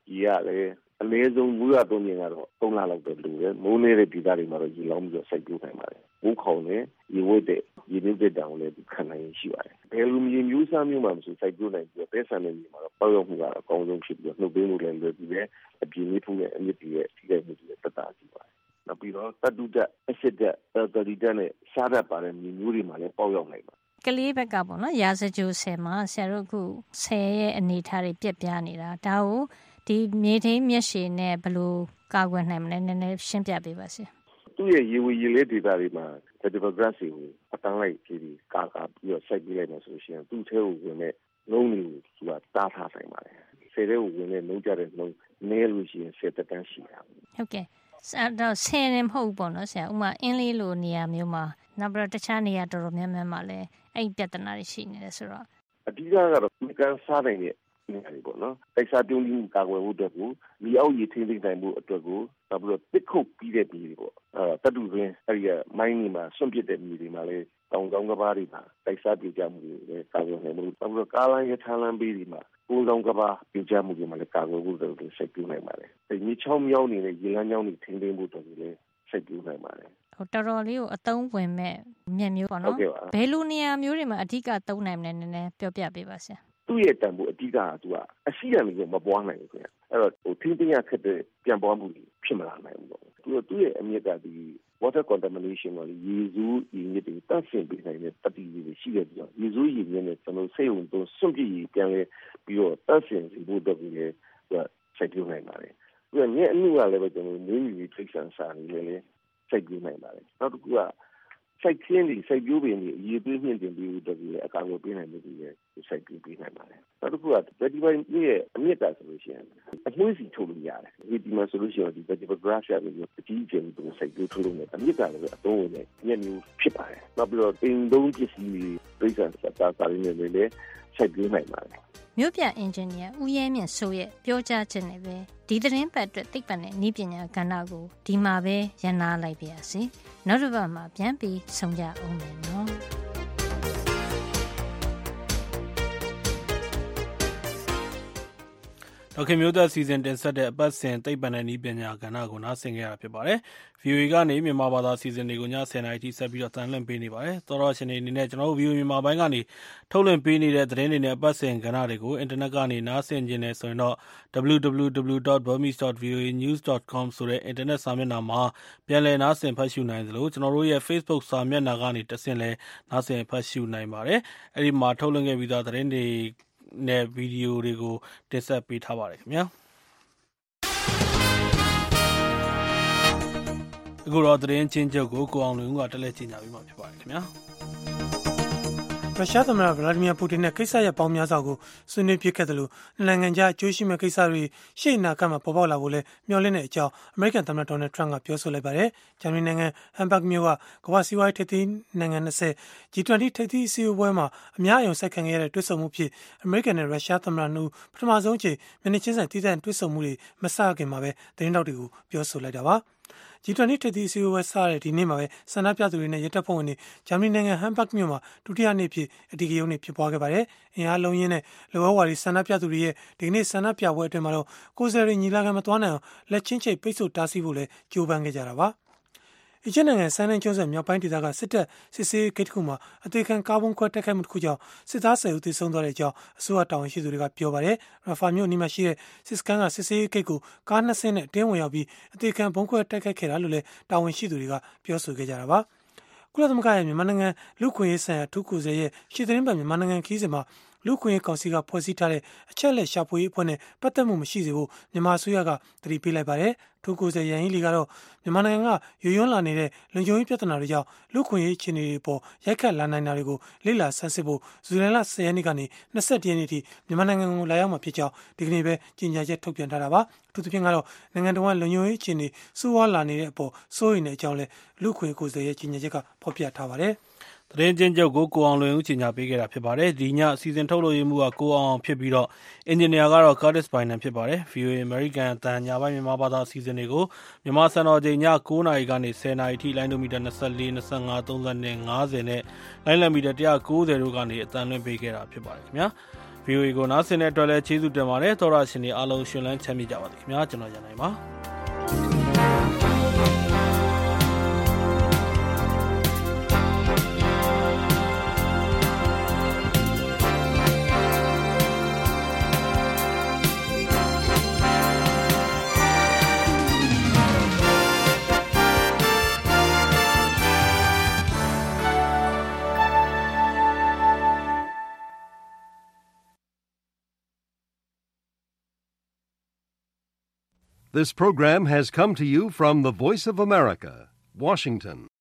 ရေကလည်းအနည်းဆုံးမိုးရွာသွန်းခြင်းကတော့3လလောက်ပဲလိုတယ်မိုးနေတဲ့ဒေသတွေမှာတော့ရေလောင်းပြီးတော့စိုက်ပျိုးနိုင်ပါတယ်မိုးခေါင်နဲ့ရေဝတ်တဲ့ရေနစ်တဲ့တောင်လည်းခံနိုင်ရရှိပါတယ်ဘယ်လိုမျိုးစားမျိုးမှမဆိုစိုက်ပျိုးနိုင်ပြီးတော့ပဲဆန်တဲ့ရေမှာတော့ပေါက်ရောက်မှုကတော့အကောင်းဆုံးဖြစ်ပြီးတော့နှုတ်ပေးမှုလည်းလွယ်ပြီးပဲအပြင်းလေးဖို့နဲ့အမြင့်တွေရဲ့ထိခိုက်မှုတွေတက်တာရှိပါတယ်နောက်ပြီးတော့တတုတက်အစစ်တက်တတိတက်နဲ့စားတတ်ပါတဲ့မျိုးတွေမှာလည်းပေါက်ရောက်နိုင်ပါတယ်ကလေးဘက်ကပေါ့နော်ရာဇကြိုဆယ်မှာဆရာတို့အခုဆယ်ရဲ့အနေထားတွေပြက်ပြားနေတာဒါကိုဒီမြေထိန်မျက်ရှည်နဲ့ဘယ်လိုကာကွယ်နိုင်မလဲနည်းနည်းရှင်းပြပေးပါဆရာသူ့ရဲ့ရေဝေရေလေးဒေတာတွေမှာ vegetable grass ကိုအတန်းလိုက်ပြီးကာပြီးတော့စိုက်ပေးလိုက်မှဆိုရှင်သူ့ထဲကိုဝင်တဲ့လုံးတွေကိုသူကတားထားနိုင်ပါတယ်ဆယ်ထဲကိုဝင်တဲ့လုံးကြတဲ့လုံးနဲလို့ရှိရင်ဆယ်တက်တန်းရှိတာဟုတ်ကဲ့တော့ဆယ်နေမဟုတ်ဘူးပေါ့နော်ဆရာဥမာအင်းလေးလိုနေရာမျိုးမှာနောက်ပြီးတော့တခြားနေရာတော်တော်များများမှာလည်းအဲ့ပြဿနာတွေရှိနေတယ်ဆိုတော့အဓိကကတော့ဒီကန်းစားနိုင်တဲ့နေရာတွေပေါ့နော်တိုက်စားပြုံးမှုကာကွယ်ဖို့အတွက်ကိုမြေအောက်ရေထိန်းသိမ်းနိုင်မှုအတွက်ကိုနောက်ပြီးတော့တစ်ခုတ်ပြီးတဲ့မြေတွေပေါ့တတုတွင်အဲ့ဒီမိုင်းတွေမှာဆွန့်ပစ်တဲ့မြေတွေမှာလည်းတောင်ကဘာတွေမှာတိုက်စားပြကြမှုတွေလည်းကာကွယ်နိုင်မှုနောက်ပြီးတော့ကားလမ်းရထားလမ်းဘေးတွေမှာပုံစံကဘာပြကြမှုတွေမှာလည်းကာကွယ်ဖို့အတွက်ကိုစိုက်ပျိုးနိုင်ပါတယ်ဒီမြေချောင်းမြောင်းနေတဲ့ရေလမ်းကြောင်းတွေထိန်းသိမ်းဖို့အတွက်ကိုလည်းစိုက်ပျိုးနိုင်ပါတယ်တော်တော်လေးကိုအသုံးဝင်မဲ့မြက်မျိုးပေါ့နော်ဘယ်လိုနေရာမျိုးတွေမှာအဓိကသုံးနိုင်မလဲနည်းနည်းပြောပြပေးပါဆရာသူ့ရဲ့တန်ဖိုးအဓိကကသူကအစီအမံကိုမပွားနိုင်ဘူးခင်ဗျအဲ့တော့ထိန်းသိမ်းရခက်တဲ့ပြန်ပွားမှုဖြစ်မလာနိုင်ဘူးပေါ့သူ့ရဲ့အမြက်ကဒီ water contamination ကိုရေစုရေမြစ်တွေတန့်စင်ပေးနိုင်တဲ့တတိတွေရှိတဲ့ပြီးတော့ရေစုရေမြစ်နဲ့ကျွန်တော်စိတ်ဝင်သုံးစွန့်ပြည့်ပြန်လဲပြီးတော့တန့်စင်စီဖို့တော့ပြီးလဲစိုက်ပျိုးနိုင်ပါတယ်သူကမြက်အမှုကလည်းပဲကျွန်တော်မင်းကြီးထိတ်ဆန်စာနေလေစိုက်ပျိုးနိုင်ပါတယ်နောက်တစ်ခုကစိုက်ခင်းတွေစိုက်ပျိုးပင်တွေအရေးပေးမြင့်တင်ပြီးတော့ပြီးအကာအကွယ်ပေးနိုင်မှုတွေစိုက်ပျိုးပေးနိုင်ပါတယ်နောက်တစ်ခုက vegetable ရဲ့အမြင့်တာဆိုလို့ရှိရင်အမွှေးစီထုတ်လို့ရတယ်ဒီမှာဆိုလို့ရှိရင်ဒီ vegetable grass ရပြီးအကြီးကျယ်ပြီးစိုက်ပျိုးထုတ်လို့ရတယ်အမြင့်တာလည်းအသုံးဝင်တဲ့ညက်မျိုးဖြစ်ပါတယ်နောက်ပြီးတော့တင်သုံးပစ္စည်းတွေပြိဿစာရင်းတွေလည်းစိုက်ပျိုးနိုင်ပါတယ်မြို့ပြအင်ဂျင်နီယာဦးရဲမြင့်ဆိုရဲ့ပြောကြားချက်နဲ့ပဲဒီသတင်းပတ်အတွက်သိပ္ပံနဲ့နည်းပညာကဏ္ဍကိုဒီမှာပဲရန်နာလိုက်ပါရစေနောက်တစ်ပတ်မှာပြန်ပြီးဆုံကြအောင်မယ်နော်ဒေါခင်မျိုးသက်စီစဉ်တင်ဆက်တဲ့အပတ်စဉ်သိပ္ပံနဲ့နည်းပညာကဏ္ဍကိုနားဆင်ကြရတာဖြစ်ပါတယ်။ VOA ကနေမြန်မာဘာသာစီစဉ်တွေကိုည10:00နာရီထိဆက်ပြီးတော့တန်လှည့်ပေးနေပါတယ်။သောတော်ရှင်တွေအနေနဲ့ကျွန်တော်တို့ VOA မြန်မာပိုင်းကနေထုတ်လွှင့်ပေးနေတဲ့သတင်းတွေနဲ့အပတ်စဉ်ကဏ္ဍတွေကိုအင်တာနက်ကနေနားဆင်ကြနေဆိုရင်တော့ www.burmese.voanews.com ဆိုတဲ့ internet စာမျက်နှာမှာပြန်လည်နားဆင်ဖတ်ရှုနိုင်သလိုကျွန်တော်တို့ရဲ့ Facebook စာမျက်နှာကနေတဆင့်လဲနားဆင်ဖတ်ရှုနိုင်ပါတယ်။အဲဒီမှာထုတ်လွှင့်ခဲ့ပြီးသားသတင်းတွေနဲ့ဗီဒီယိုတွေကိုတင်ဆက်ပေးထားပါတယ်ခင်ဗျာအခုတော့သတင်းချင်းချုပ်ကိုကိုအောင်လွင်ဦးကတက်လက်ကြီးညာပြီးမှဖြစ်ပါတယ်ခင်ဗျာရုရှားသမ္မတဗလာဒီမီယာပူတင်နဲ့ကိစ္စရပ်ပေါင်းများစွာကိုဆွေးနွေးဖြစ်ခဲ့တယ်လို့နိုင်ငံခြားအကျိုးရှိမဲ့ကိစ္စတွေရှေ့အနာဂတ်မှာပေါ်ပေါက်လာဖို့လဲမျှော်လင့်တဲ့အကြောင်းအမေရိကန်သမ္မတဒေါ်နယ်ထရန့်ကပြောဆိုလိုက်ပါတယ်။ဂျာမနီနိုင်ငံဟမ်ဘတ်မြို့ကကမ္ဘာစီးပွားရေးထိပ်သီးနိုင်ငံ20 G20 ထိပ်သီးအစည်းအဝေးမှာအများအယုံစိုက်ခံခဲ့ရတဲ့တွေ့ဆုံမှုဖြစ်အမေရိကန်နဲ့ရုရှားသမ္မတတို့ပထမဆုံးအချိန်မျက်နှာချင်းဆိုင်ထိတဲ့တွေ့ဆုံမှုတွေမစခင်မှာပဲသတင်းတောက်တွေကိုပြောဆိုလိုက်တာပါ။ G20 ထိပ်သီးအစည်းအဝေးစတဲ့ဒီနေ့မှာပဲဆန္ဒပြသူတွေနဲ့ရဲတပ်ဖွဲ့ဝင်တွေဂျာမနီနိုင်ငံဟမ်ဘတ်မြို့မှာဒုတိယနေ့ဖြစ်အဓိကရုဏ်းတွေဖြစ်ပွားခဲ့ပါတယ်။အင်အားလုံးရင်းနဲ့လောဝဝါဒီဆန္ဒပြသူတွေရဲ့ဒီနေ့ဆန္ဒပြပွဲအတွင်းမှာတော့ကိုယ်စားလှယ်ညီလာခံမသွားနိုင်အောင်လက်ချင်းချိတ်ပိတ်ဆို့တားဆီးဖို့လဲကြိုးပမ်းခဲ့ကြတာပါ။အီဂျစ်နိုင်ငံဆန်နန်ကျွန်းဆွယ်မြောက်ပိုင်းဒေသကစစ်တပ်စစ်ဆေးဂိတ်တစ်ခုမှာအသေးခံကားဘုံခွဲတိုက်ခိုက်မှုတစ်ခုကြောင့်စစ်သား10ဦးသေဆုံးသွားတဲ့အကြောင်းအစိုးရတာဝန်ရှိသူတွေကပြောပါတယ်။ရာဖာမြို့အနီးမှာရှိတဲ့စစ်စခန်းကစစ်ဆေးဂိတ်ကိုကား2ဆင်းနဲ့တင်းဝင်ရောက်ပြီးအသေးခံဘုံခွဲတိုက်ခိုက်ခဲ့တာလို့လည်းတာဝန်ရှိသူတွေကပြောဆိုခဲ့ကြတာပါ။ကုလသမဂ္ဂရဲ့မြန်မာနိုင်ငံလူ့ခွင့်ရေးဆိုင်ရာထူးကိုယ်စားလှယ်ရဲ့ရှေ့သတင်းပတ်မြန်မာနိုင်ငံခီးစဉ်မှာလူ့ခွင့်ရေးကောင်စီကဖွဲ့စည်းထားတဲ့အချက်လက်ရှာဖွေရေးအဖွဲ့နဲ့ပတ်သက်မှုမရှိစေဖို့မြန်မာအစိုးရကတတိပေးလိုက်ပါတယ်။ထူးကိုယ်စားလှယ်ရန်ဟီလီကတော့မြန်မာနိုင်ငံကရွရွန်းလာနေတဲ့လုံခြုံရေးပြဿနာတွေကြောင့်လူ့ခွင့်ရေးအခြေအနေတွေပေါ်ရိုက်ခတ်လာနိုင်တာတွေကိုလေ့လာဆန်းစစ်ဖို့ဇူလိုင်လ10ရက်နေ့ကနေ21ရက်နေ့ထိမြန်မာနိုင်ငံကိုလာရောက်မှာဖြစ်ကြောင်းဒီကနေ့ပဲကြေညာချက်ထုတ်ပြန်ထားတာပါ။အထူးသဖြင့်ကတော့နိုင်ငံတော်ကလုံခြုံရေးအခြေအနေဆိုးဝါးလာနေတဲ့အပေါ်စိုးရိမ်တဲ့အကြောင်းလဲလူ့ခွင့်ရေးကိုယ်စားလှယ်ရဲ့ကြေညာချက်ကဖော်ပြထားပါတယ်။သတင်းချင်းချုပ်ကိုအောင်လွင်ဦးကြီးညာပေးခဲ့တာဖြစ်ပါတယ်ဒီညအစီအစဉ်ထုတ်လို့ရမှုကကိုအောင်ဖြစ်ပြီးတော့အင်ဂျင်နီယာကတော့ Curtis Bynum ဖြစ်ပါတယ် VOA American အတန်ညာပိုင်းမြန်မာဘာသာအစီအစဉ်တွေကိုမြန်မာစံတော်ချိန်ည9:00နာရီကနေ10:00နာရီထိလိုင်းဒိုမီတာ24 25 30နဲ့50နဲ့လိုင်းလံမီတာ190တို့ကနေအတန်လွှင့်ပေးခဲ့တာဖြစ်ပါတယ်ခင်ဗျာ VOA ကိုနားဆင်တဲ့အတွက်လည်းကျေးဇူးတင်ပါတယ်သောရရှင်တွေအားလုံးရှင်လန်းချမ်းမြေ့ကြပါစေခင်ဗျာကျွန်တော်ရန်နိုင်ပါ This program has come to you from the Voice of America, Washington.